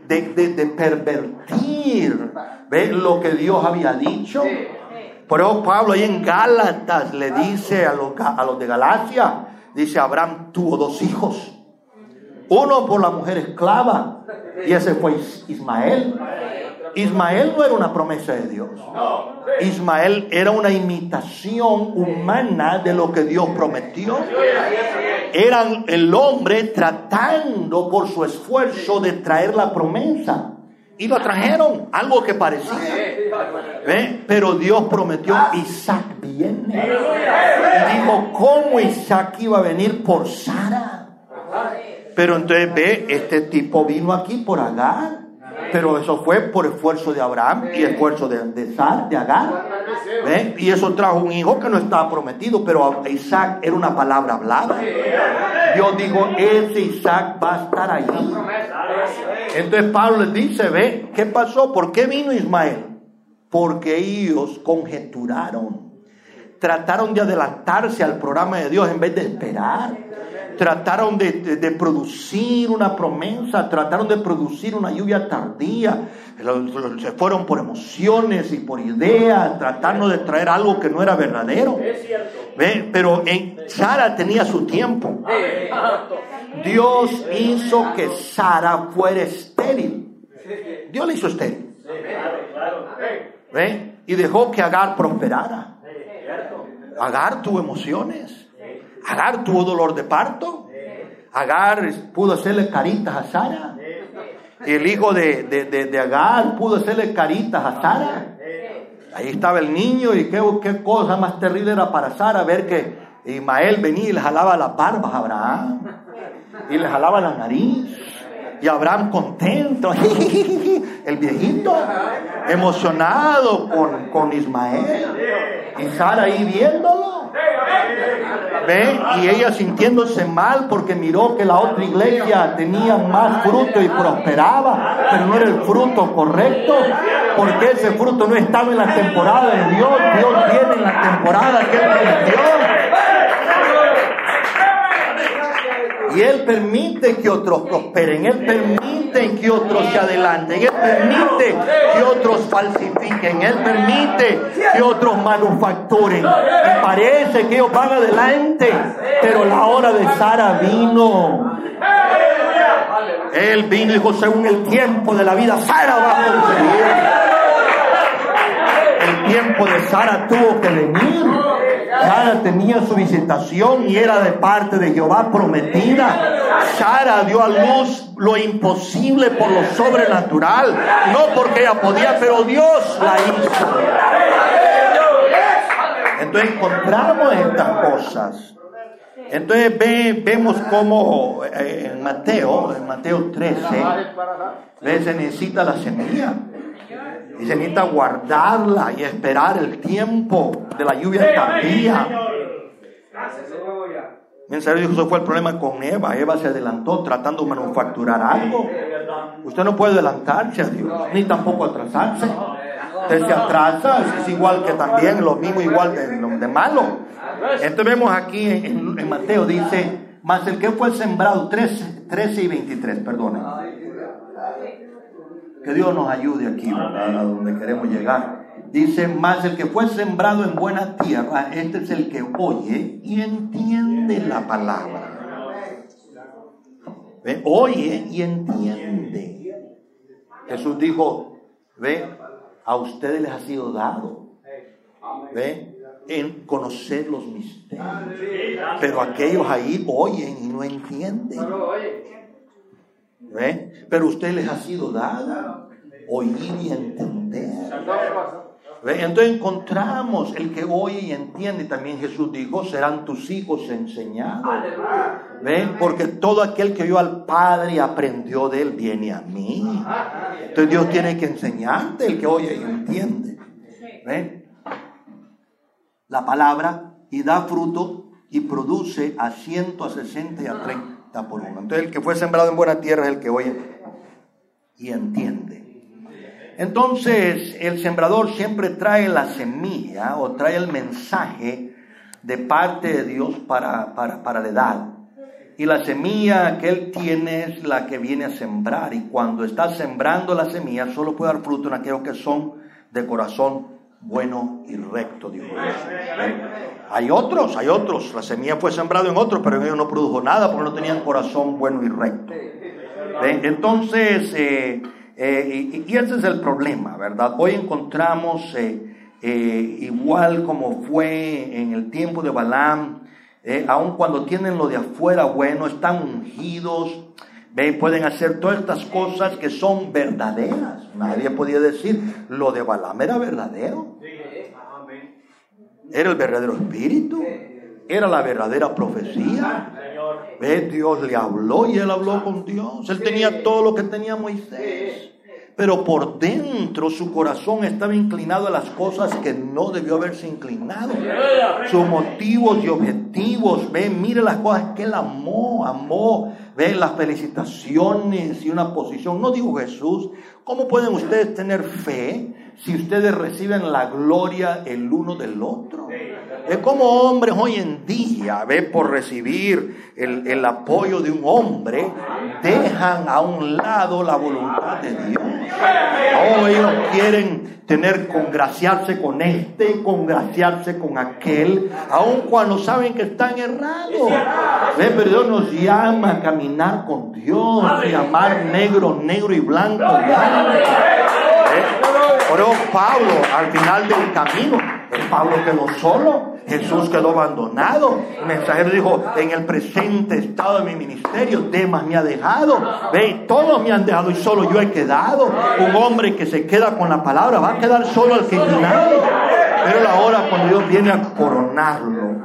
[SPEAKER 1] pervertir, ¿ven?, lo que Dios había dicho. Por eso Pablo ahí en Gálatas le dice a los de Galacia, dice, Abraham tuvo 2 hijos, uno por la mujer esclava, y ese fue Ismael. Ismael no era una promesa de Dios. Ismael era una imitación humana de lo que Dios prometió. Era el hombre tratando por su esfuerzo de traer la promesa. Y lo trajeron, algo que parecía. ¿Ve? Pero Dios prometió, Isaac viene. Y dijo, ¿cómo Isaac iba a venir por Sara? Pero entonces ve, este tipo vino aquí por Agar. Pero eso fue por esfuerzo de Abraham y esfuerzo de Sara, de Agar. ¿Ven? Y eso trajo un hijo que no estaba prometido, pero Isaac era una palabra hablada. Dios dijo, ese Isaac va a estar allí. Entonces Pablo les dice, ¿ve? ¿Qué pasó? ¿Por qué vino Ismael? Porque ellos conjeturaron. Trataron de adelantarse al programa de Dios en vez de esperar. Trataron de producir una promesa, trataron de producir una lluvia tardía, se fueron por emociones y por ideas, tratando de traer algo que no era verdadero. ¿Ve? Pero Sara tenía su tiempo. Dios hizo que Sara fuera estéril. Dios la hizo estéril. ¿Ve? Y dejó que Agar prosperara. Agar tuvo emociones. Agar tuvo dolor de parto. Agar pudo hacerle caritas a Sara. El hijo de Agar pudo hacerle caritas a Sara. Ahí estaba el niño y qué cosa más terrible era para Sara ver que Ismael venía y le jalaba las barbas a Abraham. Y le jalaba la nariz. Y Abraham contento. El viejito emocionado con Ismael. Y Sara ahí viéndolo. ¿Ve? Y ella sintiéndose mal porque miró que la otra iglesia tenía más fruto y prosperaba, pero no era el fruto correcto, porque ese fruto no estaba en la temporada de Dios. Dios viene en la temporada que Él prometió. Y Él permite que otros prosperen, Él permite que otros se adelanten, Él permite que otros falsifiquen, Él permite que otros manufacturen. Y parece que ellos van adelante, pero la hora de Sara vino. Él vino y dijo, según el tiempo de la vida, Sara va a concebir. El tiempo de Sara tuvo que venir. Sara tenía su visitación y era de parte de Jehová prometida. Sara dio a luz lo imposible por lo sobrenatural, no porque ella podía, pero Dios la hizo. Entonces encontramos estas cosas. Entonces vemos cómo en Mateo 13, se necesita la semilla. Y se necesita guardarla y esperar el tiempo de la lluvia tardía. Mensajero, eso fue el problema con Eva. Eva se adelantó tratando de manufacturar algo. Usted no puede adelantarse a Dios, ni tampoco atrasarse. Usted se atrasa, es igual que también lo mismo, igual de malo. Entonces vemos aquí en Mateo, dice, mas el que fue sembrado, 13 y 23, perdón. Que Dios nos ayude aquí, ¿verdad? A donde queremos llegar. Dice, mas el que fue sembrado en buena tierra, este es el que oye y entiende la palabra. ¿Ve? Oye y entiende. Jesús dijo, ve, a ustedes les ha sido dado, ve, en conocer los misterios. Pero aquellos ahí oyen y no entienden. ¿Ve? Pero a ustedes les ha sido dado oír y entender. ¿Ve? Entonces encontramos el que oye y entiende. También Jesús dijo, serán tus hijos enseñados. ¿Ve? Porque todo aquel que oyó al Padre y aprendió de él viene a mí. Entonces Dios tiene que enseñarte, el que oye y entiende. ¿Ve? La palabra, y da fruto y produce a 100, a 60 y a 30 por uno. Entonces el que fue sembrado en buena tierra es el que oye y entiende. Entonces el sembrador siempre trae la semilla o trae el mensaje de parte de Dios para la edad. Y la semilla que él tiene es la que viene a sembrar. Y cuando está sembrando la semilla solo puede dar fruto en aquellos que son de corazón bueno y recto, dijo Jesús. Hay otros. La semilla fue sembrada en otros, pero en ellos no produjo nada porque no tenían corazón bueno y recto. Entonces, y ese es el problema, ¿verdad? Hoy encontramos, igual como fue en el tiempo de Balaam, aun cuando tienen lo de afuera bueno, están ungidos, pueden hacer todas estas cosas que son verdaderas. Nadie podía decir, lo de Balaam era verdadero. Era el verdadero espíritu. Era la verdadera profecía. Dios le habló y él habló con Dios. Él tenía todo lo que tenía Moisés. Pero por dentro su corazón estaba inclinado a las cosas que no debió haberse inclinado. Sus motivos y objetivos, mire las cosas que él amó, las felicitaciones y una posición. No dijo Jesús, ¿cómo pueden ustedes tener fe si ustedes reciben la gloria el uno del otro? Es como hombres hoy en día, por recibir el apoyo de un hombre, dejan a un lado la voluntad de Dios. Ellos quieren congraciarse con este, congraciarse con aquel, aun cuando saben que están errados. Pero Dios nos llama a caminar con Dios, y amar negro y blanco. Por eso Pablo, al final del camino, Pablo quedó solo, Jesús quedó abandonado. El mensajero dijo, en el presente estado de mi ministerio, Demas me ha dejado, todos me han dejado y solo yo he quedado. Un hombre que se queda con la palabra va a quedar solo al final, pero la hora cuando Dios viene a coronarlo.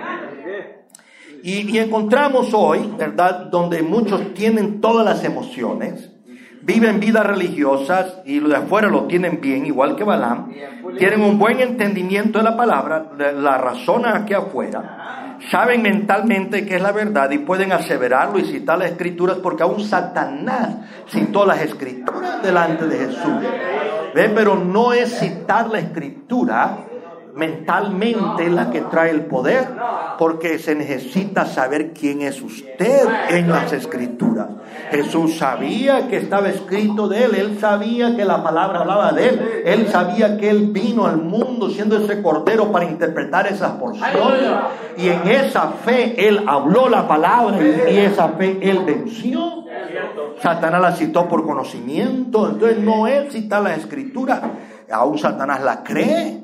[SPEAKER 1] Y encontramos hoy, ¿verdad?, donde muchos tienen todas las emociones, viven vidas religiosas y lo de afuera lo tienen bien, igual que Balaam. Tienen un buen entendimiento de la palabra, la razonan aquí afuera, saben mentalmente que es la verdad y pueden aseverarlo y citar las escrituras, porque aún Satanás citó las escrituras delante de Jesús. Pero no es citar la escritura mentalmente la que trae el poder, porque se necesita saber quién es usted en las escrituras. Jesús sabía que estaba escrito de él sabía que la palabra hablaba de él sabía que él vino al mundo siendo ese cordero para interpretar esas porciones, y en esa fe él habló la palabra y esa fe él venció. Satanás la citó por conocimiento, entonces no es citar la escritura, aún Satanás la cree.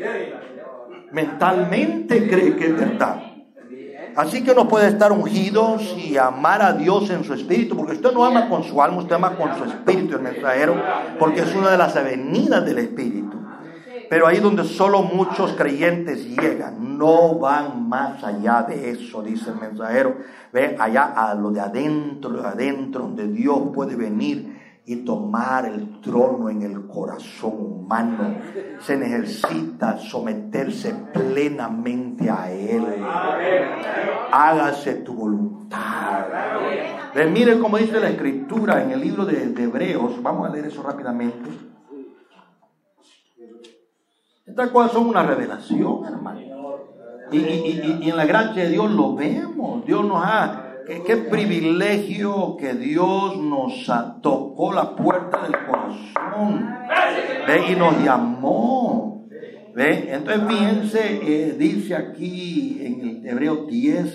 [SPEAKER 1] Mentalmente cree que es verdad. Así que uno puede estar ungidos y amar a Dios en su espíritu, porque usted no ama con su alma, usted ama con su espíritu, el mensajero, porque es una de las avenidas del espíritu. Pero ahí donde solo muchos creyentes llegan, no van más allá de eso, dice el mensajero. Allá a lo de adentro, donde Dios puede venir y tomar el trono en el corazón humano. Se necesita someterse plenamente a Él. Hágase tu voluntad. Mire cómo dice la escritura en el libro de Hebreos. Vamos a leer eso rápidamente. Estas cosas son una revelación, hermano. Y en la gracia de Dios lo vemos. Dios nos ha... Qué privilegio que Dios nos tocó la puerta del corazón. ¿Ve? Y nos llamó. ¿Ve? Entonces fíjense, dice aquí en el Hebreo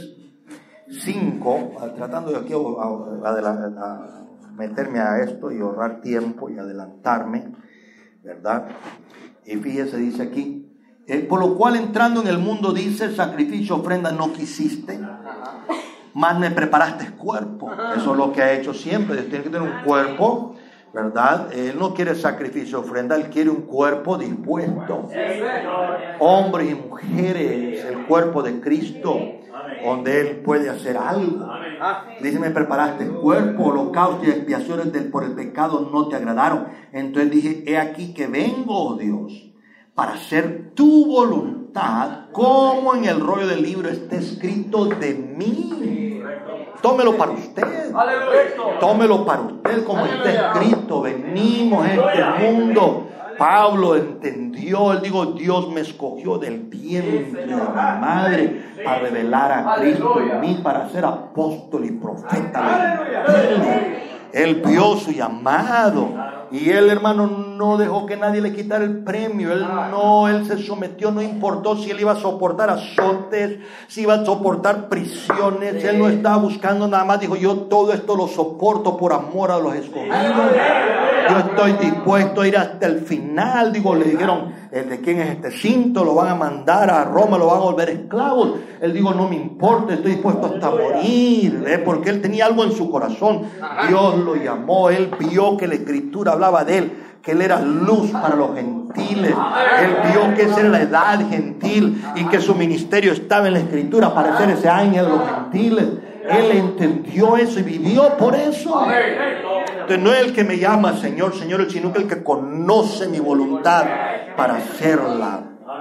[SPEAKER 1] 10:5, tratando de aquí a meterme a esto y ahorrar tiempo y adelantarme, ¿verdad? Y fíjese, dice aquí, por lo cual entrando en el mundo, dice, sacrificio, ofrenda no quisiste, más me preparaste cuerpo. Eso es lo que ha hecho siempre. Dios tiene que tener un cuerpo, ¿verdad? Él no quiere sacrificio, ofrenda, Él quiere un cuerpo dispuesto. Hombres y mujeres, el cuerpo de Cristo, donde Él puede hacer algo. Dice, me preparaste cuerpo, holocausto y expiaciones por el pecado no te agradaron. Entonces dije, he aquí que vengo, oh Dios, para hacer tu voluntad, como en el rollo del libro está escrito de mí. Tómelo para usted. Tómelo para usted, como está escrito. Venimos a este mundo. Pablo entendió, él dijo, Dios me escogió del vientre de mi madre para revelar a Cristo en mí, para ser apóstol y profeta. Él vio su llamado y él, hermano, no dejó que nadie le quitara el premio. Él se sometió, no importó si él iba a soportar azotes, si iba a soportar prisiones. Él no estaba buscando nada más, dijo, yo todo esto lo soporto por amor a los escogidos. Yo estoy dispuesto a ir hasta el final. Digo, le dijeron, ¿de quién es este cinto? Lo van a mandar a Roma, lo van a volver esclavos. Él dijo, no me importa, estoy dispuesto hasta morir, porque él tenía algo en su corazón. Dios lo llamó, él vio que la Escritura hablaba de él, que él era luz para los gentiles. Él vio que esa era la edad gentil y que su ministerio estaba en la Escritura para ser ese ángel de los gentiles. Él entendió eso y vivió por eso. Entonces no es el que me llama Señor, Señor, sino que el que conoce mi voluntad para hacerla.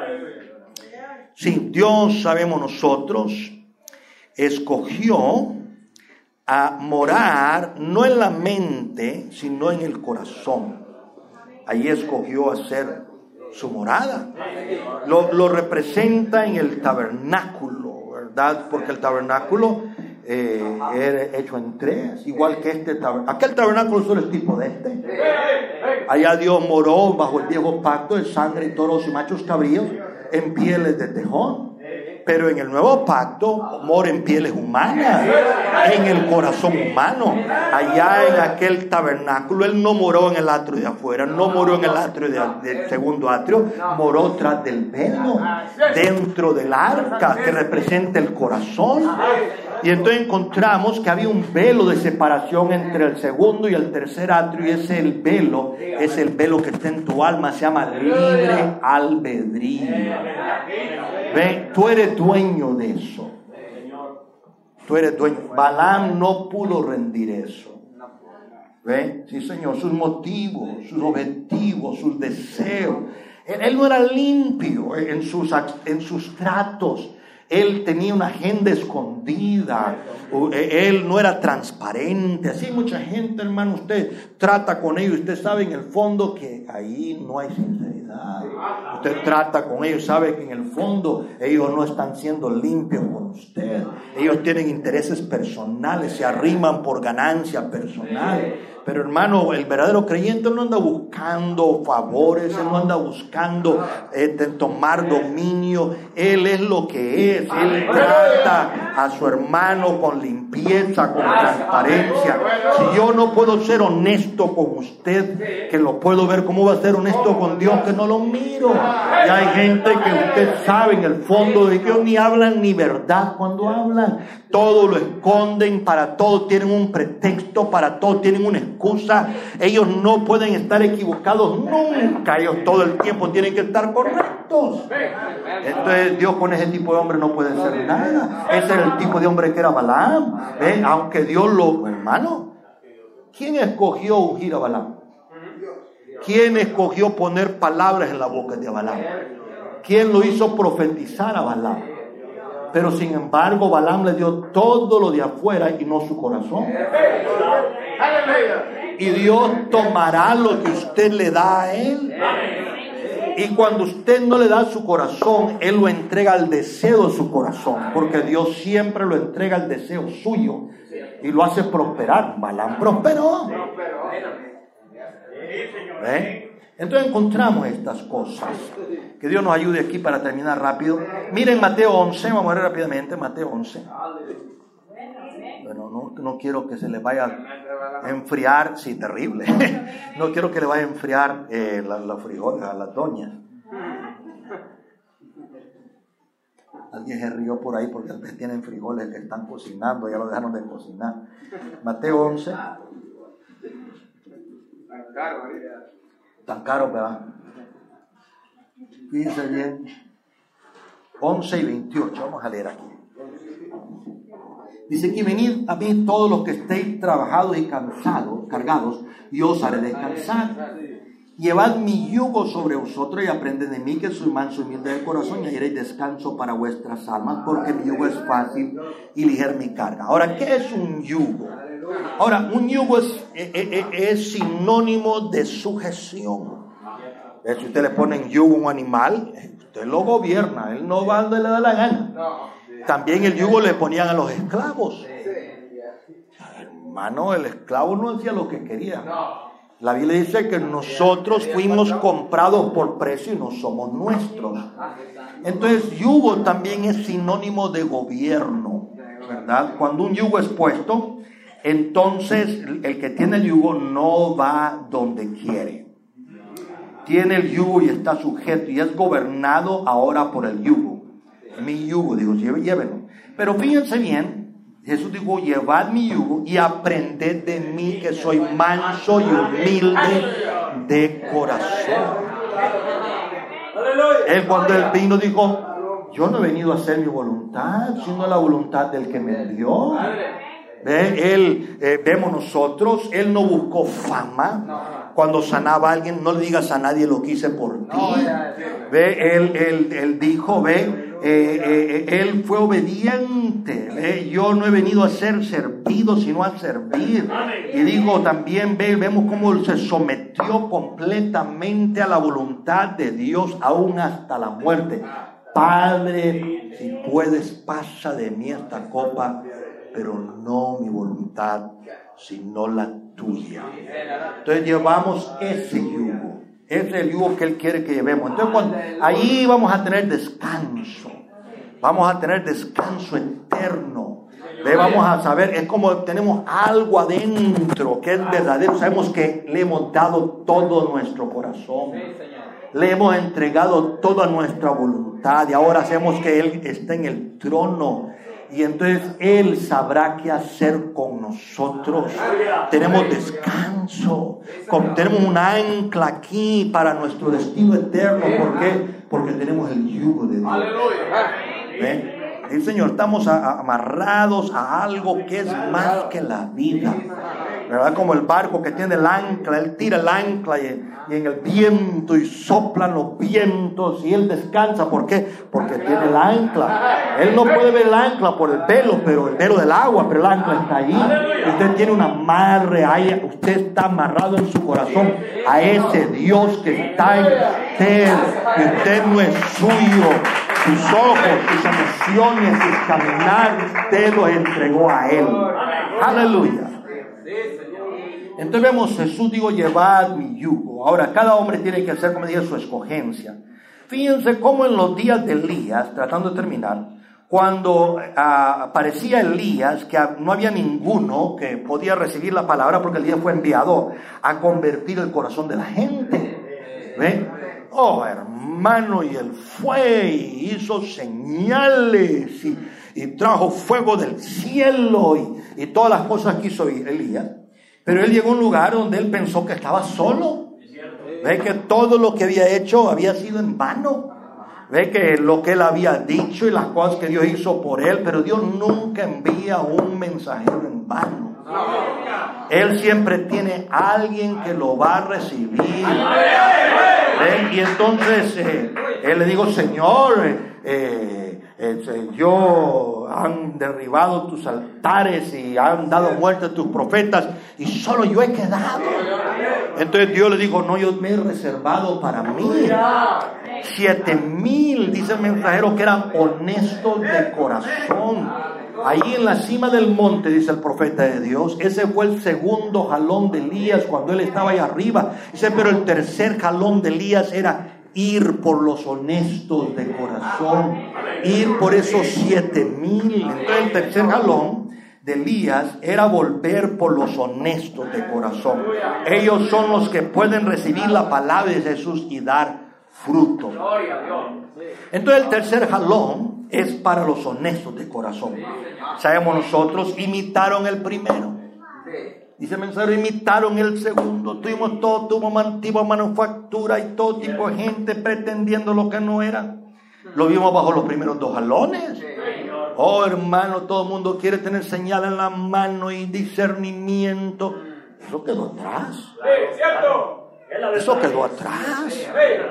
[SPEAKER 1] Sí, Dios, sabemos nosotros, escogió a morar no en la mente, sino en el corazón. Ahí escogió hacer su morada. Lo representa en el tabernáculo, ¿verdad? Porque el tabernáculo era hecho en tres, igual que este tabernáculo. Aquel tabernáculo solo es tipo de este. Allá Dios moró bajo el viejo pacto de sangre y toros y machos cabríos en pieles de tejón. Pero en el nuevo pacto mora en pieles humanas, en el corazón humano. Allá en aquel tabernáculo él no moró en el atrio de afuera, no moró en el atrio del segundo atrio, moró tras del velo, dentro del arca que representa el corazón. Y entonces encontramos que había un velo de separación entre el segundo y el tercer atrio, y ese el velo es el velo que está en tu alma, se llama libre albedrío. Ven, tú eres dueño de eso. Tú eres dueño. Balaam no pudo rendir eso. ¿Ven? Sí, Señor, sus motivos, sus objetivos, sus deseos. Él no era limpio en sus tratos. Él tenía una agenda escondida, él no era transparente. Así mucha gente, hermano, usted trata con ellos, usted sabe en el fondo que ahí no hay sinceridad. Usted trata con ellos, sabe que en el fondo ellos no están siendo limpios con usted. Ellos tienen intereses personales, se arriman por ganancia personal. Pero hermano, el verdadero creyente no anda buscando favores, él no anda buscando tomar dominio. Él es lo que es. Él trata a su hermano con limpieza, con transparencia. Si yo no puedo ser honesto con usted, que lo puedo ver, ¿cómo va a ser honesto con Dios que no lo miro? Y hay gente que usted sabe en el fondo de que ellos ni hablan ni verdad cuando hablan. Todo lo esconden, para todo tienen un pretexto, para todo tienen una excusa. Ellos no pueden estar equivocados nunca, ellos todo el tiempo tienen que estar correctos. Entonces Dios con ese tipo de hombre no puede hacer nada. Ese era el tipo de hombre que era Balaam. Aunque Dios lo... Hermano, ¿quién escogió ungir a Balaam? ¿Quién escogió poner palabras en la boca de Balaam? ¿Quién lo hizo profetizar a Balaam? Pero sin embargo, Balaam le dio todo lo de afuera y no su corazón. Y Dios tomará lo que usted le da a él. Y cuando usted no le da su corazón, Él lo entrega al deseo de su corazón, porque Dios siempre lo entrega al deseo suyo y lo hace prosperar. Balaam prosperó. Entonces encontramos estas cosas. Que Dios nos ayude aquí para terminar rápido. Miren Mateo 11, vamos a ver rápidamente Mateo 11. Bueno, no quiero que se le vaya a enfriar, sí, terrible. No quiero que le vaya a enfriar los frijoles a las doñas. Alguien se rió por ahí porque tal vez tienen frijoles que están cocinando, ya lo dejaron de cocinar. Mateo 11. Tan caro, ¿verdad? Fíjense bien. 11 y 28, vamos a leer aquí. Dice aquí: venid a mí todos los que estéis trabajados y cansados, cargados, y os haré descansar. Llevad mi yugo sobre vosotros y aprended de mí, que soy manso y humilde de corazón, y haréis descanso para vuestras almas, porque mi yugo es fácil y ligera mi carga. Ahora, ¿qué es un yugo? Ahora, un yugo es sinónimo de sujeción. Si usted le pone en yugo a un animal, usted lo gobierna, él no va donde le da la gana. También el yugo le ponían a los esclavos. Hermano, el esclavo no hacía lo que quería. La Biblia dice que nosotros fuimos comprados por precio y no somos nuestros. Entonces, yugo también es sinónimo de gobierno, ¿verdad? Cuando un yugo es puesto, entonces el que tiene el yugo no va donde quiere. Tiene el yugo y está sujeto y es gobernado ahora por el yugo. Mi yugo, digo, llévenlo. Pero fíjense bien, Jesús dijo: llevad mi yugo y aprended de mí, que soy manso y humilde de corazón. Él, cuando él vino, dijo: yo no he venido a hacer mi voluntad, sino la voluntad del que me envió. Vemos nosotros, él no buscó fama. Cuando sanaba a alguien, no le digas a nadie: lo que hice por ti. Él dijo, él fue obediente. Yo no he venido a ser servido, sino a servir. Y digo también, vemos cómo él se sometió completamente a la voluntad de Dios, aún hasta la muerte. Padre, si puedes, pasa de mí esta copa, pero no mi voluntad, sino la tuya. Entonces llevamos ese yugo. Ese es el yugo que Él quiere que llevemos. Entonces ahí vamos a tener descanso. Vamos a tener descanso eterno. Vamos a saber, es como tenemos algo adentro que es verdadero. Sabemos que le hemos dado todo nuestro corazón. Le hemos entregado toda nuestra voluntad. Y ahora sabemos que Él está en el trono. Y entonces Él sabrá qué hacer con nosotros. Tenemos descanso. Tenemos un ancla aquí para nuestro destino eterno. ¿Por qué? Porque tenemos el yugo de Dios. ¿Ven? El Señor, estamos amarrados a algo que es más que la vida, ¿verdad? Como el barco que tiene el ancla, él tira el ancla y en el viento y soplan los vientos y él descansa. ¿Por qué? Porque tiene el ancla. Él no puede ver el ancla por el velo, pero el velo del agua, pero el ancla está ahí. Usted tiene un amarre ahí, usted está amarrado en su corazón a ese Dios que está en usted, y usted no es suyo. Sus ojos, sus emociones, sus caminar, usted los entregó a Él. Aleluya. Entonces vemos, Jesús dijo: llevad mi yugo. Ahora, cada hombre tiene que hacer, como dije, su escogencia. Fíjense cómo en los días de Elías, tratando de terminar, cuando aparecía Elías, que no había ninguno que podía recibir la palabra, porque Elías fue enviado a convertir el corazón de la gente. ¿Ven? Oh, hermano, y él fue y hizo señales y trajo fuego del cielo y todas las cosas que hizo Elías. Pero él llegó a un lugar donde él pensó que estaba solo. Ve que todo lo que había hecho había sido en vano. Ve que lo que él había dicho y las cosas que Dios hizo por él, pero Dios nunca envía un mensajero en vano. Él siempre tiene a alguien que lo va a recibir. Y entonces él le dijo: Señor, yo han derribado tus altares y han dado muerte a tus profetas y solo yo he quedado. Entonces Dios le dijo, no, yo me he reservado para mí 7,000, dice el mensajero, que eran honestos de corazón. Ahí en la cima del monte, dice el profeta de Dios, ese fue el segundo jalón de Elías cuando él estaba ahí arriba. Dice, pero el tercer jalón de Elías era ir por los honestos de corazón, ir por esos 7,000. Entonces el tercer jalón de Elías era volver por los honestos de corazón. Ellos son los que pueden recibir la palabra de Jesús y dar fruto. Entonces el tercer jalón es para los honestos de corazón. Sabemos nosotros, imitaron el primero. Dice el mensajero, imitaron el segundo. Tuvimos todo tipo de manufactura y todo tipo de gente pretendiendo lo que no era. Lo vimos bajo los primeros 2 jalones. Oh, hermano, todo el mundo quiere tener señal en la mano y discernimiento. Eso quedó atrás. Eso quedó atrás.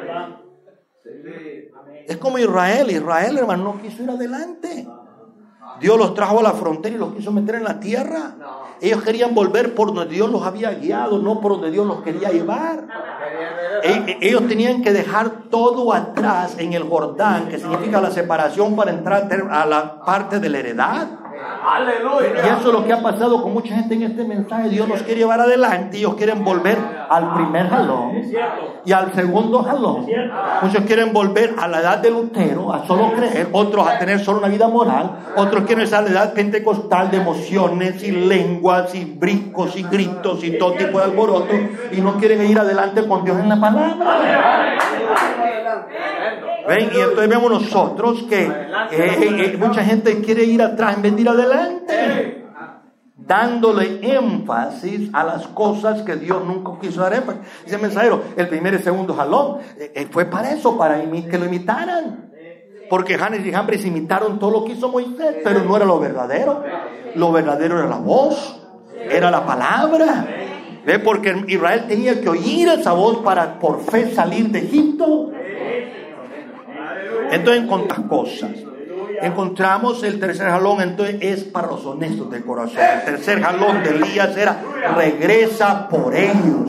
[SPEAKER 1] Es como Israel, hermano, no quiso ir adelante. Dios los trajo a la frontera y los quiso meter en la tierra. Ellos querían volver por donde Dios los había guiado, no por donde Dios los quería llevar. Ellos tenían que dejar todo atrás en el Jordán, que significa la separación, para entrar a la parte de la heredad. ¡Aleluya! Y eso es lo que ha pasado con mucha gente en este mensaje. Dios los quiere llevar adelante. Ellos quieren volver al primer jalón y al segundo jalón. Muchos quieren volver a la edad de Lutero, a solo creer. Otros a tener solo una vida moral. Otros quieren esa edad pentecostal de emociones y lenguas y brincos y gritos y todo tipo de alboroto. Y no quieren ir adelante con Dios en la palabra. ¿Ven? Y entonces vemos nosotros que mucha gente quiere ir atrás en vez de ir adelante, dándole énfasis a las cosas que Dios nunca quiso dar énfasis. Dice el mensajero, el primer y segundo jalón fue para eso, para que lo imitaran. Porque Janes y Jambres imitaron todo lo que hizo Moisés, pero no era lo verdadero. Lo verdadero era la voz, era la palabra. ¿Ve? Porque Israel tenía que oír esa voz para por fe salir de Egipto. Entonces, en cuantas cosas encontramos el tercer jalón, entonces es para los honestos de corazón. El tercer jalón de Elías era regresa por ellos.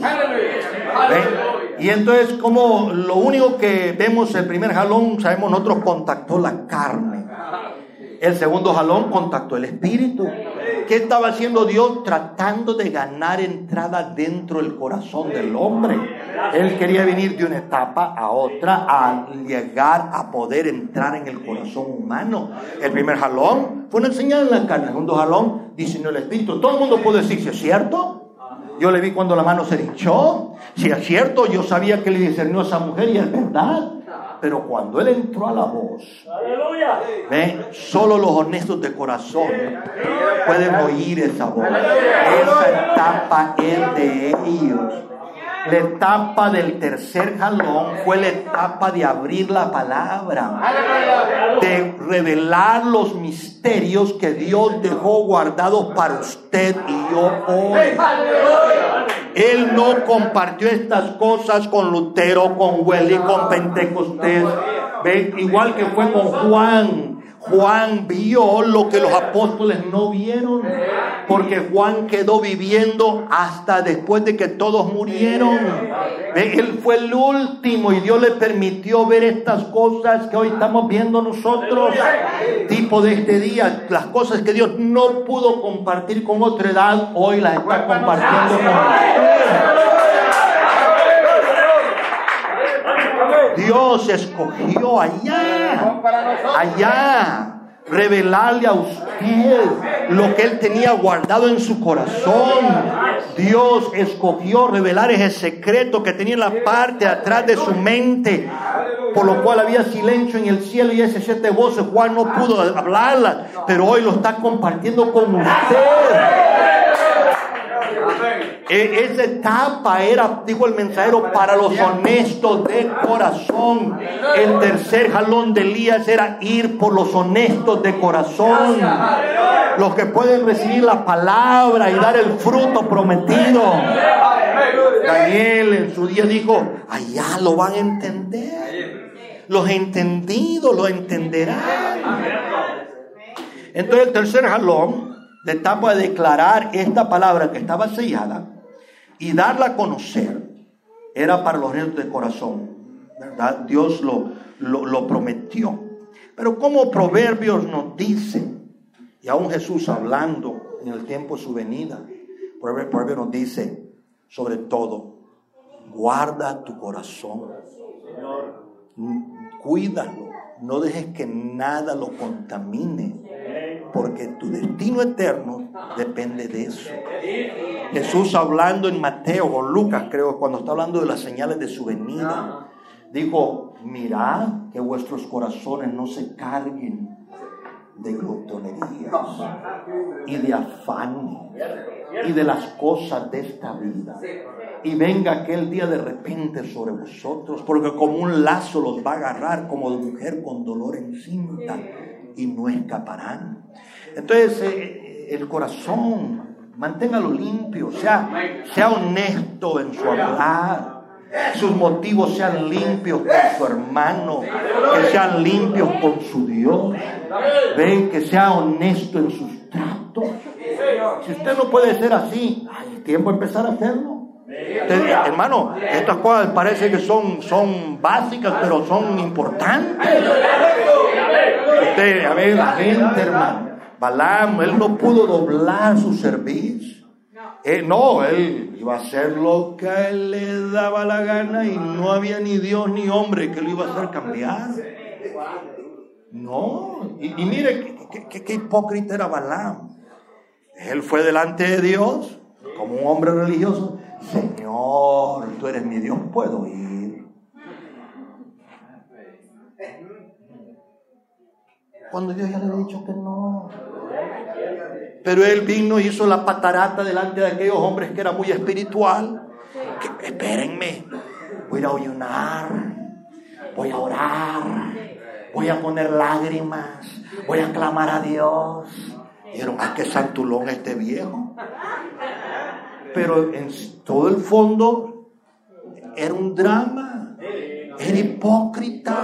[SPEAKER 1] ¿Ven? Y entonces, como lo único que vemos, el primer jalón, sabemos nosotros, contactó la carne. El segundo jalón contactó el espíritu. ¿Qué estaba haciendo Dios? Tratando de ganar entrada dentro del corazón del hombre. Él quería venir de una etapa a otra, a llegar a poder entrar en el corazón humano. El primer jalón fue una señal en la carne. El segundo jalón diseñó el espíritu. Todo el mundo puede decir si es cierto. Yo le vi cuando la mano se hinchó. Si es cierto, yo sabía que le discernió a esa mujer y es verdad. Pero cuando él entró a la voz, solo los honestos de corazón pueden oír esa voz. Esa etapa es de ellos. La etapa del tercer jalón fue la etapa de abrir la palabra, de revelar los misterios que Dios dejó guardados para usted y yo hoy. Él no compartió estas cosas con Lutero, con Wesley, con Pentecostés. ¿Ven? Igual que fue con Juan. Juan vio lo que los apóstoles no vieron, porque Juan quedó viviendo hasta después de que todos murieron. Él fue el último y Dios le permitió ver estas cosas que hoy estamos viendo nosotros, tipo de este día. Las cosas que Dios no pudo compartir con otra edad, hoy las está compartiendo con usted. Dios escogió allá revelarle a usted lo que Él tenía guardado en su corazón. Dios escogió revelar ese secreto que tenía en la parte de atrás de su mente, por lo cual había silencio en el cielo y esas 7 voces Juan no pudo hablarlas, pero hoy lo está compartiendo con usted. Esa etapa era, dijo el mensajero, para los honestos de corazón. El tercer jalón de Elías era ir por los honestos de corazón, los que pueden recibir la palabra y dar el fruto prometido. Daniel en su día dijo, allá lo van a entender. Los entendidos lo entenderán. Entonces el tercer jalón, la etapa de declarar esta palabra que estaba sellada y darla a conocer, era para los rectos de corazón, ¿verdad? Dios lo prometió. Pero como Proverbios nos dice, y aún Jesús hablando en el tiempo de su venida, Proverbios nos dice, sobre todo, guarda tu corazón, cuídalo, no dejes que nada lo contamine, porque tu destino eterno depende de eso. Jesús hablando en Mateo o Lucas, creo, cuando está hablando de las señales de su venida, dijo, mirad que vuestros corazones no se carguen de glotonerías y de afanes y de las cosas de esta vida, y venga aquel día de repente sobre vosotros, porque como un lazo los va a agarrar, como de mujer con dolor en cinta, y no escaparán. Entonces el corazón, manténgalo limpio, sea honesto en su hablar, sus motivos sean limpios con su hermano, que sean limpios con su Dios. Ven, que sea honesto en sus tratos. Si usted no puede ser así, hay tiempo de empezar a hacerlo. Usted, hermano, estas cosas parece que son básicas, pero son importantes. Usted, a ver, la gente, hermano, Balaam, él no pudo doblar su servicio. Él iba a hacer lo que a él le daba la gana y no había ni Dios ni hombre que lo iba a hacer cambiar. No, y mire qué hipócrita era Balaam. Él fue delante de Dios como un hombre religioso. Señor, tú eres mi Dios, puedo ir. Cuando Dios ya le había dicho que no. Pero él vino y hizo la patarata delante de aquellos hombres que era muy espiritual. Que, espérenme, voy a ayunar, voy a orar, voy a poner lágrimas, voy a clamar a Dios. Dijeron, qué santulón este viejo. Pero en todo el fondo era un drama. Era hipócrita.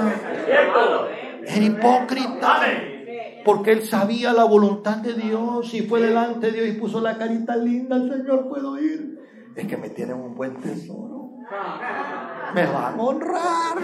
[SPEAKER 1] Porque él sabía la voluntad de Dios y fue delante de Dios y puso la carita linda. Señor, ¿puedo ir? Es que me tienen un buen tesoro. Me van a honrar.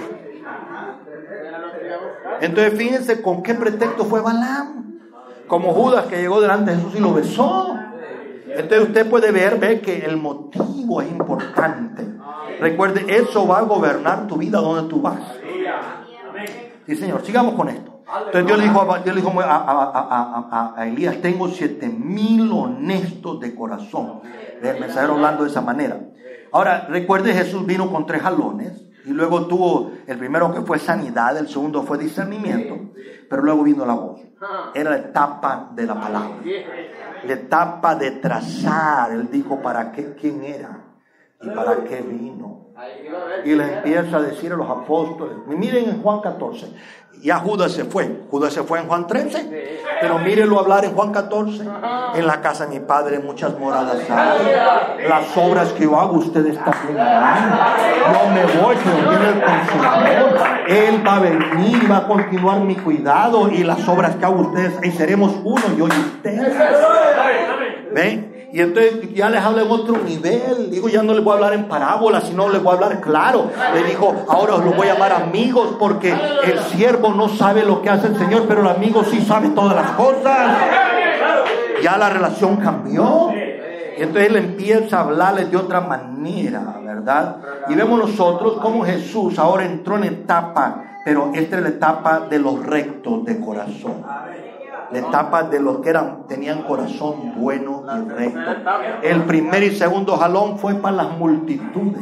[SPEAKER 1] Entonces fíjense con qué pretexto fue Balaam. Como Judas, que llegó delante de Jesús y lo besó. Entonces usted puede ver que el motivo es importante. Recuerde, eso va a gobernar tu vida donde tú vas. Sí, Señor, sigamos con esto. Entonces Dios le dijo a Elías, tengo 7,000 honestos de corazón. El mensajero hablando de esa manera. Ahora, recuerde, Jesús vino con 3 jalones. Y luego tuvo, el primero que fue sanidad, el segundo fue discernimiento. Pero luego vino la voz. Era la etapa de la palabra. La etapa de trazar. Él dijo para qué, quién era y para qué vino. Y les empieza a decir a los apóstoles. Miren en Juan 14. Ya Judas se fue. Judas se fue en Juan 13. Pero mírenlo hablar en Juan 14. En la casa de mi padre muchas moradas hay. Las obras que yo hago ustedes también harán. No me voy, pero viene el Consolador. Él va a venir, va a continuar mi cuidado. Y las obras que hago ustedes, y seremos uno, yo y ustedes. ¿Ven? Y entonces ya les habla en otro nivel. Digo, ya no les voy a hablar en parábolas, sino les voy a hablar claro. Le dijo, ahora os los voy a llamar amigos, porque el siervo no sabe lo que hace el Señor, pero el amigo sí sabe todas las cosas. Ya la relación cambió. Y entonces él empieza a hablarles de otra manera, ¿verdad? Y vemos nosotros cómo Jesús ahora entró en etapa, pero esta es la etapa de los rectos de corazón. La etapa de los que tenían corazón bueno y recto. El primer y segundo jalón fue para las multitudes.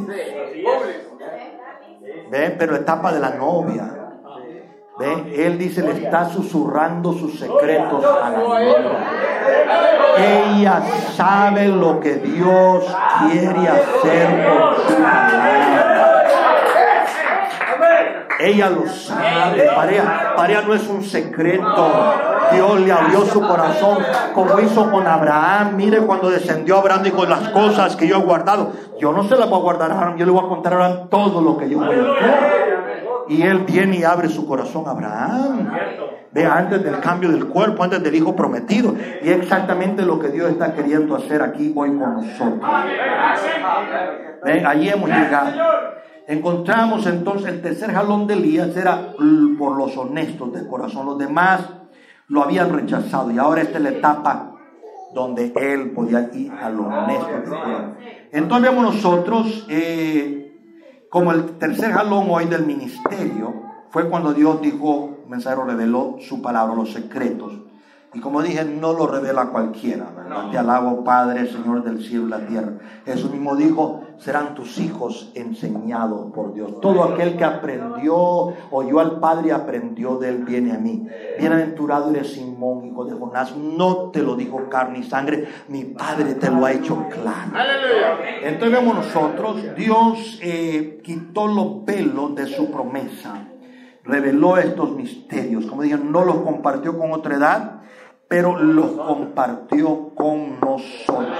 [SPEAKER 1] ¿Ven? Pero la etapa de la novia. ¿Ven? Él dice, le está susurrando sus secretos a la novia. Ella sabe lo que Dios quiere hacer con su palabra. Ella lo sabe. Para ella no es un secreto. Dios le abrió su corazón como hizo con Abraham. Mire cuando descendió Abraham, dijo, las cosas que yo he guardado, yo no se las voy a guardar a Abraham, yo le voy a contar a Abraham todo lo que yo voy a hacer. Y Él viene y abre su corazón a Abraham. Ve, antes del cambio del cuerpo, antes del hijo prometido. Y es exactamente lo que Dios está queriendo hacer aquí hoy con nosotros. Ve, allí hemos llegado. Encontramos entonces el tercer jalón de Elías era por los honestos de corazón. Los demás lo habían rechazado. Y ahora esta es la etapa donde él podía ir a los honestos de corazón. Entonces vemos nosotros, como el tercer jalón hoy del ministerio, fue cuando Dios dijo, el mensajero reveló su palabra, los secretos. Y como dije, no lo revela cualquiera, ¿verdad? Te alabo, Padre, Señor del cielo y la tierra. Jesús mismo dijo, serán tus hijos enseñados por Dios. Todo aquel que aprendió, oyó al Padre y aprendió de él, viene a mí. Bienaventurado eres Simón, hijo de Jonás. No te lo dijo carne y sangre, mi Padre te lo ha hecho claro. Entonces vemos nosotros, Dios quitó los velos de su promesa. Reveló estos misterios. Como dije, no los compartió con otra edad, pero los compartió con nosotros.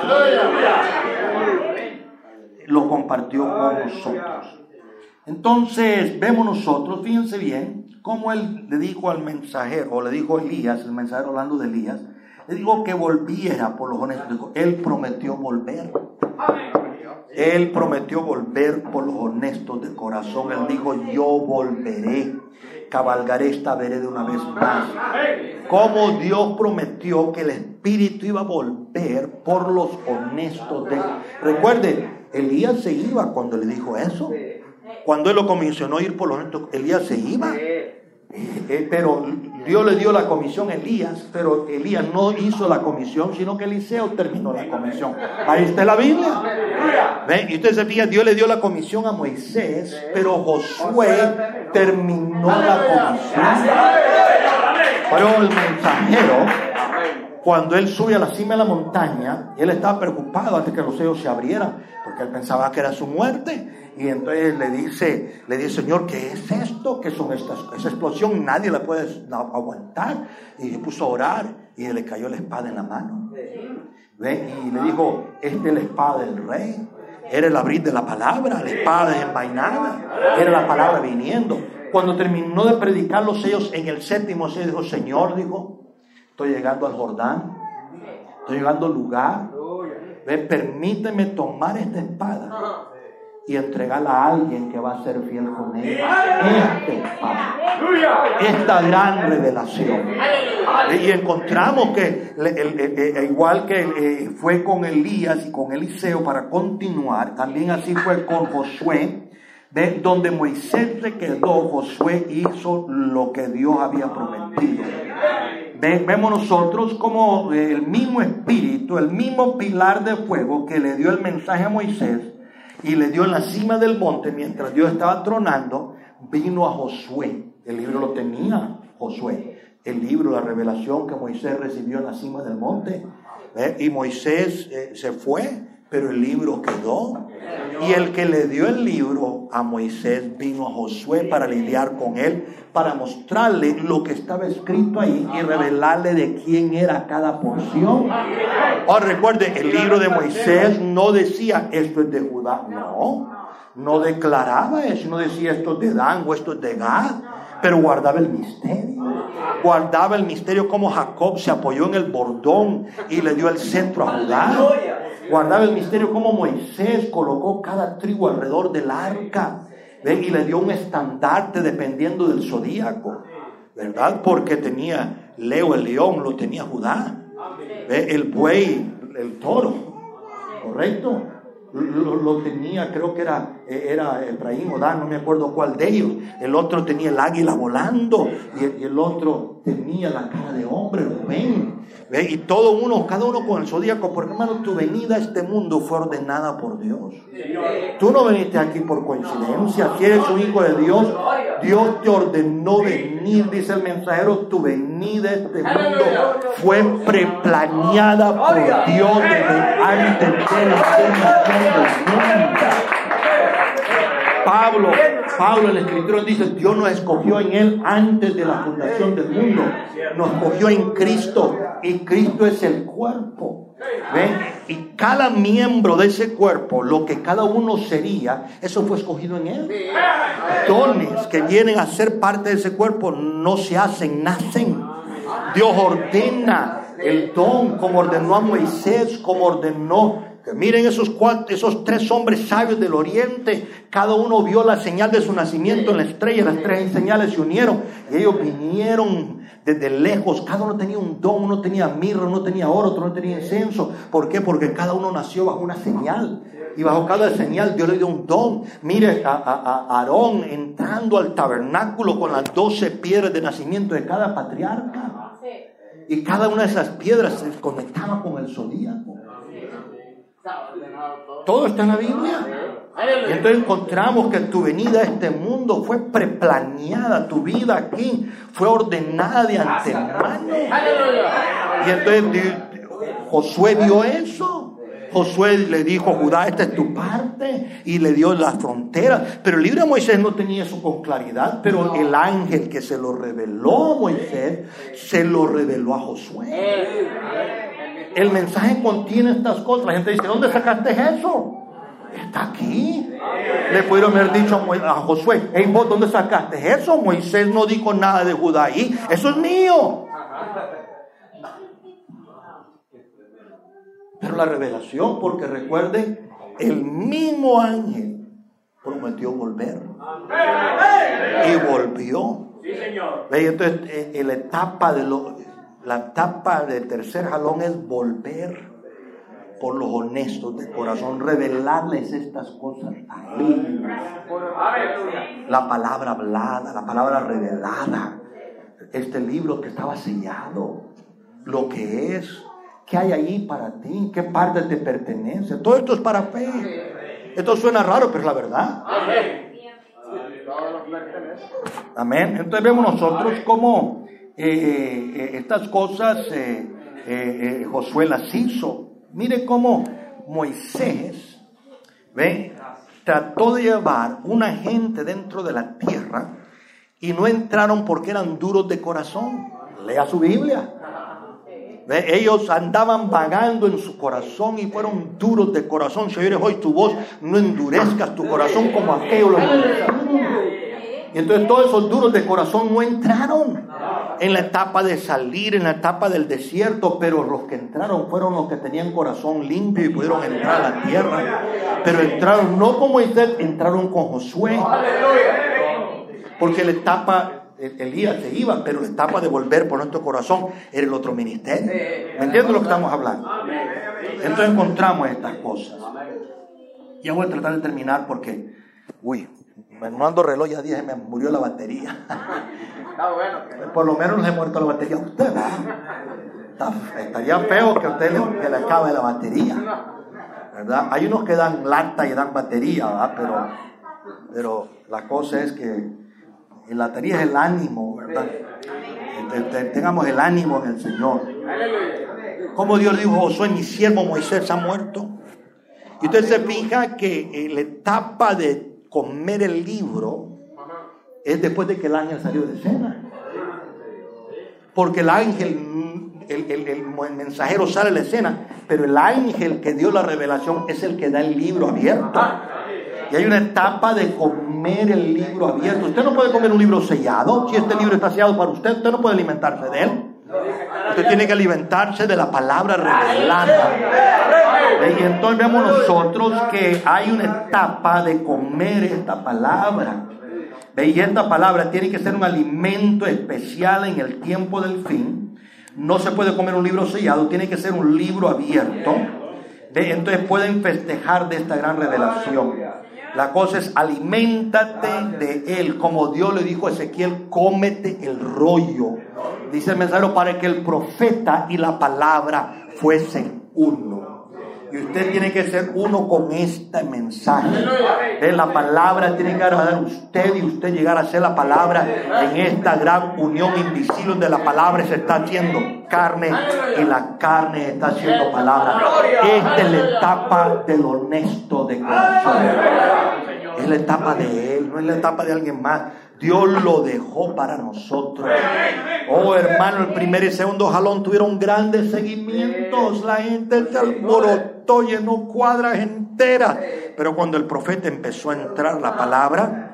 [SPEAKER 1] Los compartió con nosotros. Entonces, vemos nosotros, fíjense bien, cómo él le dijo al mensajero, o le dijo a Elías, el mensajero hablando de Elías, le dijo que volviera por los honestos. Él prometió volver. Él prometió volver por los honestos de corazón. Él dijo, yo volveré, cabalgaré esta vereda una vez más. Como Dios prometió que el Espíritu iba a volver por los honestos de... Recuerde, Elías se iba cuando le dijo eso. Cuando él lo comisionó a ir por los honestos, Elías se iba. Pero Dios le dio la comisión a Elías, pero Elías no hizo la comisión, sino que Eliseo terminó la comisión. Ahí está la Biblia. ¿Ven? Y usted se fija, Dios le dio la comisión a Moisés, pero Josué terminó la comisión. Pero el mensajero, cuando él sube a la cima de la montaña, él estaba preocupado antes que los sellos se abrieran, porque él pensaba que era su muerte. Y entonces le dice, Señor, ¿qué es esto? ¿Qué son esa explosión? Nadie la puede aguantar. Y se puso a orar y le cayó la espada en la mano. ¿Ve? Y le dijo, esta es la espada del rey. Era el abrir de la palabra, la espada desenvainada. Era la palabra viniendo. Cuando terminó de predicar los sellos, en el séptimo sello dijo, Señor, dijo, estoy llegando al Jordán. Estoy llegando al lugar. ¿Ve? Permíteme tomar esta espada y entregarla a alguien que va a ser fiel con ella. Esta gran revelación. Y encontramos que igual que fue con Elías y con Eliseo para continuar, también así fue con Josué. ¿Ve? Donde Moisés se quedó, Josué hizo lo que Dios había prometido. Vemos nosotros como el mismo espíritu, el mismo pilar de fuego que le dio el mensaje a Moisés y le dio en la cima del monte mientras Dios estaba tronando, vino a Josué. El libro lo tenía Josué, el libro, la revelación que Moisés recibió en la cima del monte. Y Moisés se fue, pero el libro quedó. Y el que le dio el libro a Moisés vino a Josué para lidiar con él, para mostrarle lo que estaba escrito ahí y revelarle de quién era cada porción. Ahora recuerde, el libro de Moisés no decía esto es de Judá, no declaraba eso, no decía esto es de Dan o esto es de Gad, pero guardaba el misterio. Guardaba el misterio como Jacob se apoyó en el bordón y le dio el centro a Judá. Guardaba el misterio como Moisés colocó cada tribu alrededor del arca, ¿ve? Y le dio un estandarte dependiendo del zodíaco, ¿verdad? Porque tenía Leo el león, lo tenía Judá, ¿ve? El buey, el toro, ¿correcto? Lo tenía, creo que era Efraín o Dan, no me acuerdo cuál de ellos. El otro tenía el águila volando y el otro tenía la cara de hombre, Rubén. ¿Ve? Y cada uno con el zodíaco, porque hermano, tu venida a este mundo fue ordenada por Dios. Tú no viniste aquí por coincidencia. Si eres un hijo de Dios, Dios te ordenó venir. Dice el mensajero, tu venida a este mundo fue preplaneada por Dios desde antes de la fundación del mundo. Pablo en la Escritura dice, Dios nos escogió en Él antes de la fundación del mundo. Nos escogió en Cristo, y Cristo es el cuerpo. ¿Ven? Y cada miembro de ese cuerpo, lo que cada uno sería, eso fue escogido en Él. Dones que vienen a ser parte de ese cuerpo no se hacen, nacen. Dios ordena el don, como ordenó a Moisés, como ordenó. Que miren esos 3 hombres sabios del oriente, cada uno vio la señal de su nacimiento en la estrella, las 3 señales se unieron y ellos vinieron desde lejos. Cada uno tenía un don, uno tenía mirra, uno tenía oro, otro no tenía incienso. ¿Por qué? Porque cada uno nació bajo una señal. Y bajo cada señal Dios le dio un don. Mire a Aarón entrando al tabernáculo con las 12 piedras de nacimiento de cada patriarca. Y cada una de esas piedras se conectaba con el zodíaco. Todo está en la Biblia. Y entonces encontramos que tu venida a este mundo fue preplaneada. Tu vida aquí fue ordenada de antemano. Y entonces Josué vio eso. Josué le dijo a Judá, esta es tu parte, y le dio las fronteras. Pero el libro de Moisés no tenía eso con claridad, pero el ángel que se lo reveló a Moisés, se lo reveló a Josué. El mensaje contiene estas cosas. La gente dice, ¿dónde sacaste eso? Está aquí. Le pudieron haber dicho a Josué, hey, ¿vos dónde sacaste eso? Moisés no dijo nada de Judá ahí, eso es mío. Pero la revelación, porque recuerden, el mismo ángel prometió volver. Y volvió. Entonces, la etapa del tercer jalón es volver por los honestos de corazón, revelarles estas cosas a ellos. La palabra hablada, la palabra revelada, este libro que estaba sellado, lo que es. ¿Qué hay ahí para ti? ¿Qué parte te pertenece? Todo esto es para fe. Esto suena raro, pero es la verdad. Amén. Entonces vemos nosotros cómo estas cosas Josué las hizo. Mire cómo Moisés trató de llevar una gente dentro de la tierra y no entraron porque eran duros de corazón. Lea su Biblia. Ellos andaban vagando en su corazón y fueron duros de corazón. Si oyes hoy tu voz, no endurezcas tu corazón como aquellos lo endureceron. Y entonces todos esos duros de corazón no entraron en la etapa de salir, en la etapa del desierto, pero los que entraron fueron los que tenían corazón limpio y pudieron entrar a la tierra. Pero entraron no con Moisés, entraron con Josué. Porque la etapa, Elías se iba, pero la etapa de volver por nuestro corazón era el otro ministerio. ¿Me entiendes lo que estamos hablando? Entonces encontramos estas cosas. Ya voy a tratar de terminar porque, no ando reloj, ya dije, me murió la batería. Por lo menos no se ha muerto la batería a usted, ¿verdad? Estaría feo que a usted le acabe la batería, ¿verdad? Hay unos que dan lata y dan batería, ¿verdad? Pero la cosa es que la batería es el ánimo, ¿verdad? Tengamos el ánimo en el Señor. Como Dios dijo a Josué, mi siervo Moisés ha muerto. Y usted se fija que la etapa de comer el libro es después de que el ángel salió de escena. Porque el ángel, el mensajero sale de la escena, pero el ángel que dio la revelación es el que da el libro abierto. Y hay una etapa de comer el libro abierto. Usted no puede comer un libro sellado. Si este libro está sellado para usted, usted no puede alimentarse de él. Usted tiene que alimentarse de la palabra revelada. Y entonces vemos nosotros que hay una etapa de comer esta palabra. Y esta palabra tiene que ser un alimento especial en el tiempo del fin. No se puede comer un libro sellado, tiene que ser un libro abierto. Entonces pueden festejar de esta gran revelación. La cosa es, aliméntate de él, como Dios le dijo a Ezequiel, cómete el rollo. Dice el mensajero, para que el profeta y la palabra fuesen uno. Y usted tiene que ser uno con este mensaje. La palabra tiene que agradar a usted y usted llegar a ser la palabra en esta gran unión invisible donde la palabra se está haciendo carne y la carne está haciendo palabra. Esta es la etapa del honesto de corazón. Es Es la etapa de Él, no es la etapa de alguien más. Dios lo dejó para nosotros. Oh, hermano, el primer y segundo jalón tuvieron grandes seguimientos. La gente se alborotó, llenó cuadras enteras. Pero cuando el profeta empezó a entrar la palabra,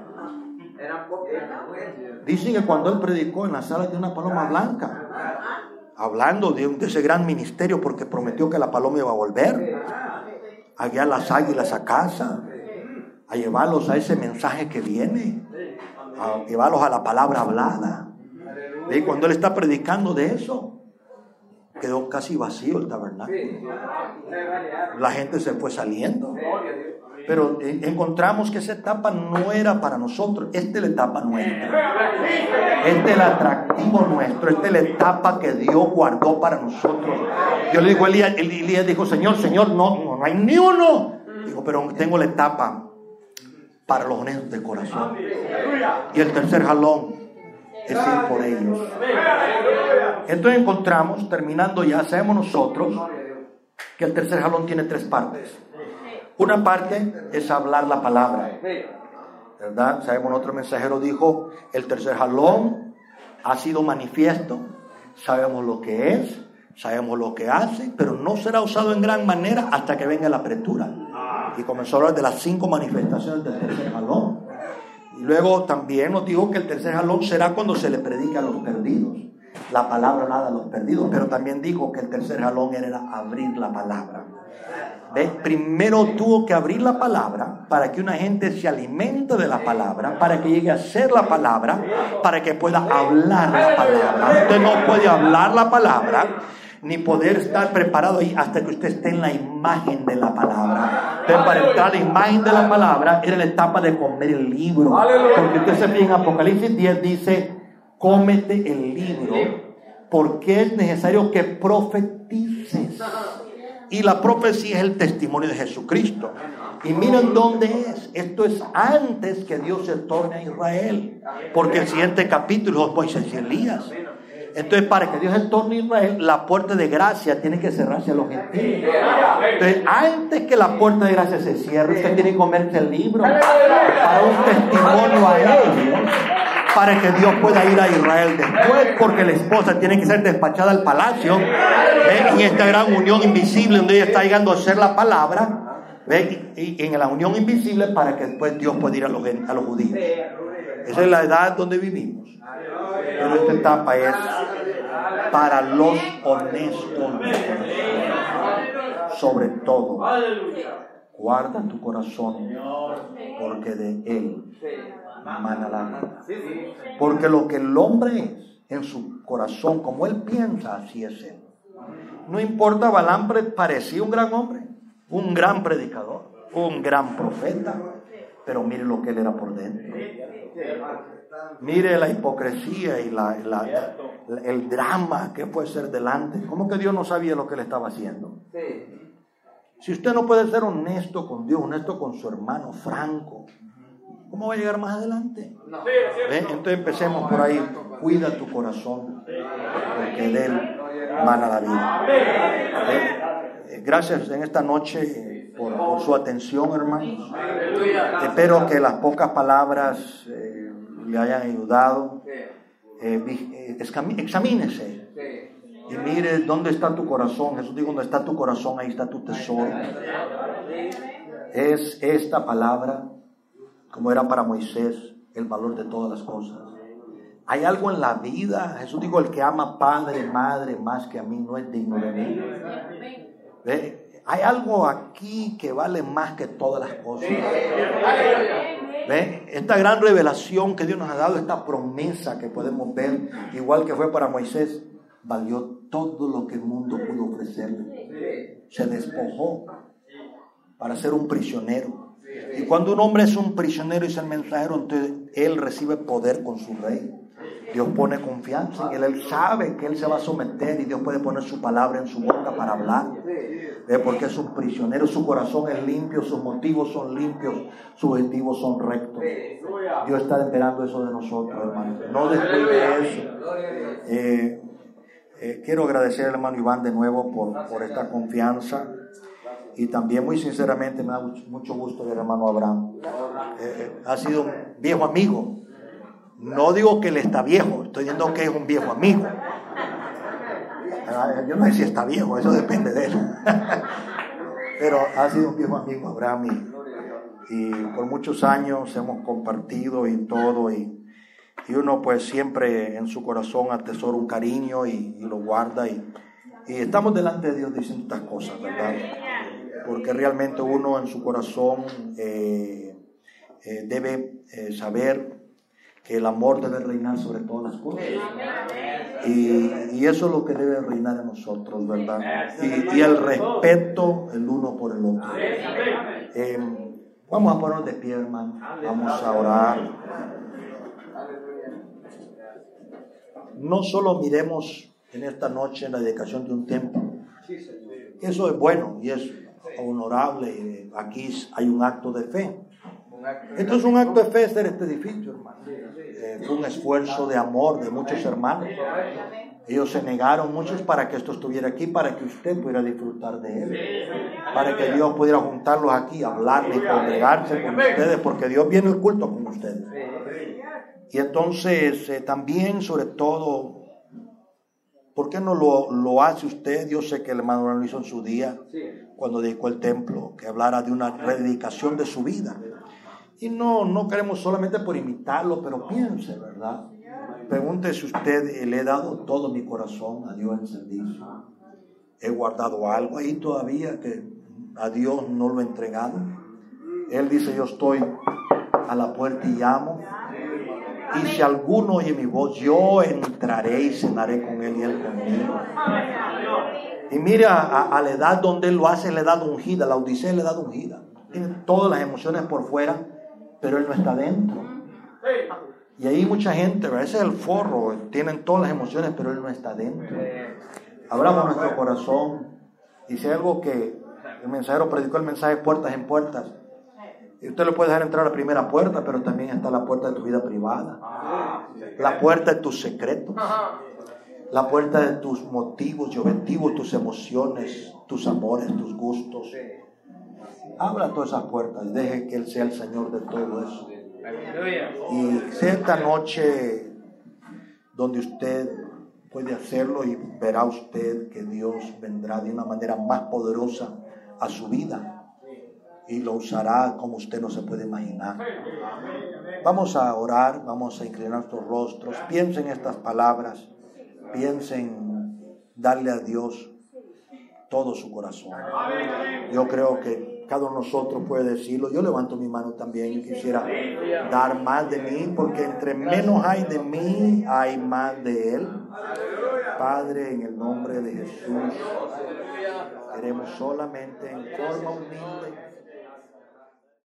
[SPEAKER 1] dicen que cuando él predicó en la sala de una paloma blanca, hablando de ese gran ministerio, porque prometió que la paloma iba a volver a guiar las águilas a casa, a llevarlos a ese mensaje que viene, a llevarlos a la palabra hablada. Y cuando él está predicando de eso, quedó casi vacío el tabernáculo. La gente se fue saliendo. Pero encontramos que esa etapa no era para nosotros. Esta es la etapa nuestra. Este es el atractivo nuestro. Esta es la etapa que Dios guardó para nosotros. Yo le digo a Elías dijo, Señor, no hay ni uno. Dijo, pero tengo la etapa para los honestos de corazón. Y el tercer jalón es ir por ellos. Entonces encontramos, terminando ya, sabemos nosotros que el tercer jalón tiene 3 partes. Una parte es hablar la palabra, ¿verdad? Sabemos, otro mensajero dijo, el tercer jalón ha sido manifiesto, sabemos lo que es, sabemos lo que hace, pero no será usado en gran manera hasta que venga la apertura. Y comenzó a hablar de las 5 manifestaciones del tercer jalón. Y luego también nos dijo que el tercer jalón será cuando se le predica a los perdidos. La palabra nada a los perdidos, pero también dijo que el tercer jalón era abrir la palabra. ¿Ves? Primero tuvo que abrir la palabra para que una gente se alimente de la palabra, para que llegue a ser la palabra, para que pueda hablar la palabra. Usted no puede hablar la palabra ni poder estar preparado ahí hasta que usted esté en la imagen de la palabra. Entonces, para entrar a la imagen de la palabra era la etapa de comer el libro. Porque usted se fija en Apocalipsis 10 dice, cómete el libro, porque es necesario que profetices. Y la profecía es el testimonio de Jesucristo. Y miren dónde es. Esto es antes que Dios se torne a Israel. Porque el siguiente capítulo es Moisés y Elías. Entonces, para que Dios se torne a Israel, la puerta de gracia tiene que cerrarse a los gentiles. Entonces, antes que la puerta de gracia se cierre, usted tiene que comerse el libro para un testimonio a ellos, para que Dios pueda ir a Israel después, porque la esposa tiene que ser despachada al palacio, en esta gran unión invisible donde ella está llegando a ser la palabra, y en la unión invisible para que después Dios pueda ir a los judíos. Esa es la edad donde vivimos. Pero esta etapa es para los honestos. Sobre todo, guarda tu corazón, porque de él mana la vida. Porque lo que el hombre es en su corazón, como él piensa, así es él. No importa, Balaam parecía un gran hombre, un gran predicador, un gran profeta, pero mire lo que él era por dentro. Mire la hipocresía y el drama que puede ser delante. ¿Cómo que Dios no sabía lo que él estaba haciendo? Si usted no puede ser honesto con Dios, honesto con su hermano, franco, ¿cómo va a llegar más adelante? Entonces empecemos por ahí. Cuida tu corazón, porque de él mana la vida. Gracias en esta noche por su atención, hermanos. Espero que las pocas palabras le hayan ayudado. Examínese y mire dónde está tu corazón. Jesús dijo, donde está tu corazón, ahí está tu tesoro. Es esta palabra, como era para Moisés, el valor de todas las cosas. Hay algo en la vida. Jesús dijo, el que ama padre, madre más que a mí no es digno de mí. ¿Ve? Hay algo aquí que vale más que todas las cosas. ¿Ve? Esta gran revelación que Dios nos ha dado, esta promesa que podemos ver, igual que fue para Moisés, valió todo lo que el mundo pudo ofrecerle. Se despojó para ser un prisionero. Y cuando un hombre es un prisionero y es el mensajero, entonces él recibe poder con su rey. Dios pone confianza en él. Él sabe que él se va a someter y Dios puede poner su palabra en su boca para hablar. Porque es un prisionero, su corazón es limpio, sus motivos son limpios, sus objetivos son rectos. Dios está esperando eso de nosotros, hermano. No descuide eso. Quiero agradecer al hermano Iván de nuevo por esta confianza. Y también muy sinceramente me da mucho gusto ver al hermano Abraham. Ha sido un viejo amigo. No digo que él está viejo, estoy diciendo que es un viejo amigo. Yo no sé si está viejo, eso depende de él. Pero ha sido un viejo amigo Abraham y por muchos años hemos compartido y todo y uno pues siempre en su corazón atesora un cariño y lo guarda y estamos delante de Dios diciendo estas cosas, ¿verdad? Porque realmente uno en su corazón debe saber que el amor debe reinar sobre todas las cosas. Y eso es lo que debe reinar en nosotros, ¿verdad? Y el respeto el uno por el otro. Vamos a ponernos de pie, hermano. Vamos a orar. No solo miremos en esta noche la dedicación de un templo. Eso es bueno y es honorable. Aquí hay un acto de fe. Esto es un acto de fe hacer este edificio, hermano. Fue un esfuerzo de amor de muchos hermanos. Ellos se negaron muchos para que esto estuviera aquí, para que usted pudiera disfrutar de él, para que Dios pudiera juntarlos aquí, hablarles, congregarse con ustedes, porque Dios viene al culto con ustedes. Y entonces también, sobre todo, ¿por qué no lo hace usted? Yo sé que el hermano lo hizo en su día, cuando dedicó el templo, que hablara de una rededicación de su vida. Y no queremos solamente por imitarlo, pero piense, ¿verdad? Pregúntese usted, ¿le he dado todo mi corazón a Dios en servicio? ¿He guardado algo ahí todavía que a Dios no lo he entregado? Él dice, yo estoy a la puerta y llamo. Y si alguno oye mi voz, yo entraré y cenaré con él y él conmigo. Y mira, a la edad donde él lo hace, le ha dado ungida. La Odisea le ha dado ungida. Tiene todas las emociones por fuera, pero él no está dentro. Y ahí mucha gente, ¿verdad? Ese es el forro, tienen todas las emociones, pero él no está dentro. Abramos nuestro corazón. Dice algo que el mensajero predicó, el mensaje puertas en puertas. Y usted le puede dejar entrar a la primera puerta, pero también está la puerta de tu vida privada, la puerta de tus secretos, la puerta de tus motivos y objetivos, tus emociones, tus amores, tus gustos. Abra todas esas puertas y deje que Él sea el Señor de todo eso. Y sea esta noche donde usted puede hacerlo y verá usted que Dios vendrá de una manera más poderosa a su vida y lo usará como usted no se puede imaginar. Vamos a orar, vamos a inclinar nuestros rostros. Piensen en estas palabras, piensen darle a Dios todo su corazón. Yo creo que cada uno de nosotros puede decirlo. Yo levanto mi mano también y quisiera dar más de mí, porque entre menos hay de mí, hay más de Él. Padre, en el nombre de Jesús, queremos solamente en forma humilde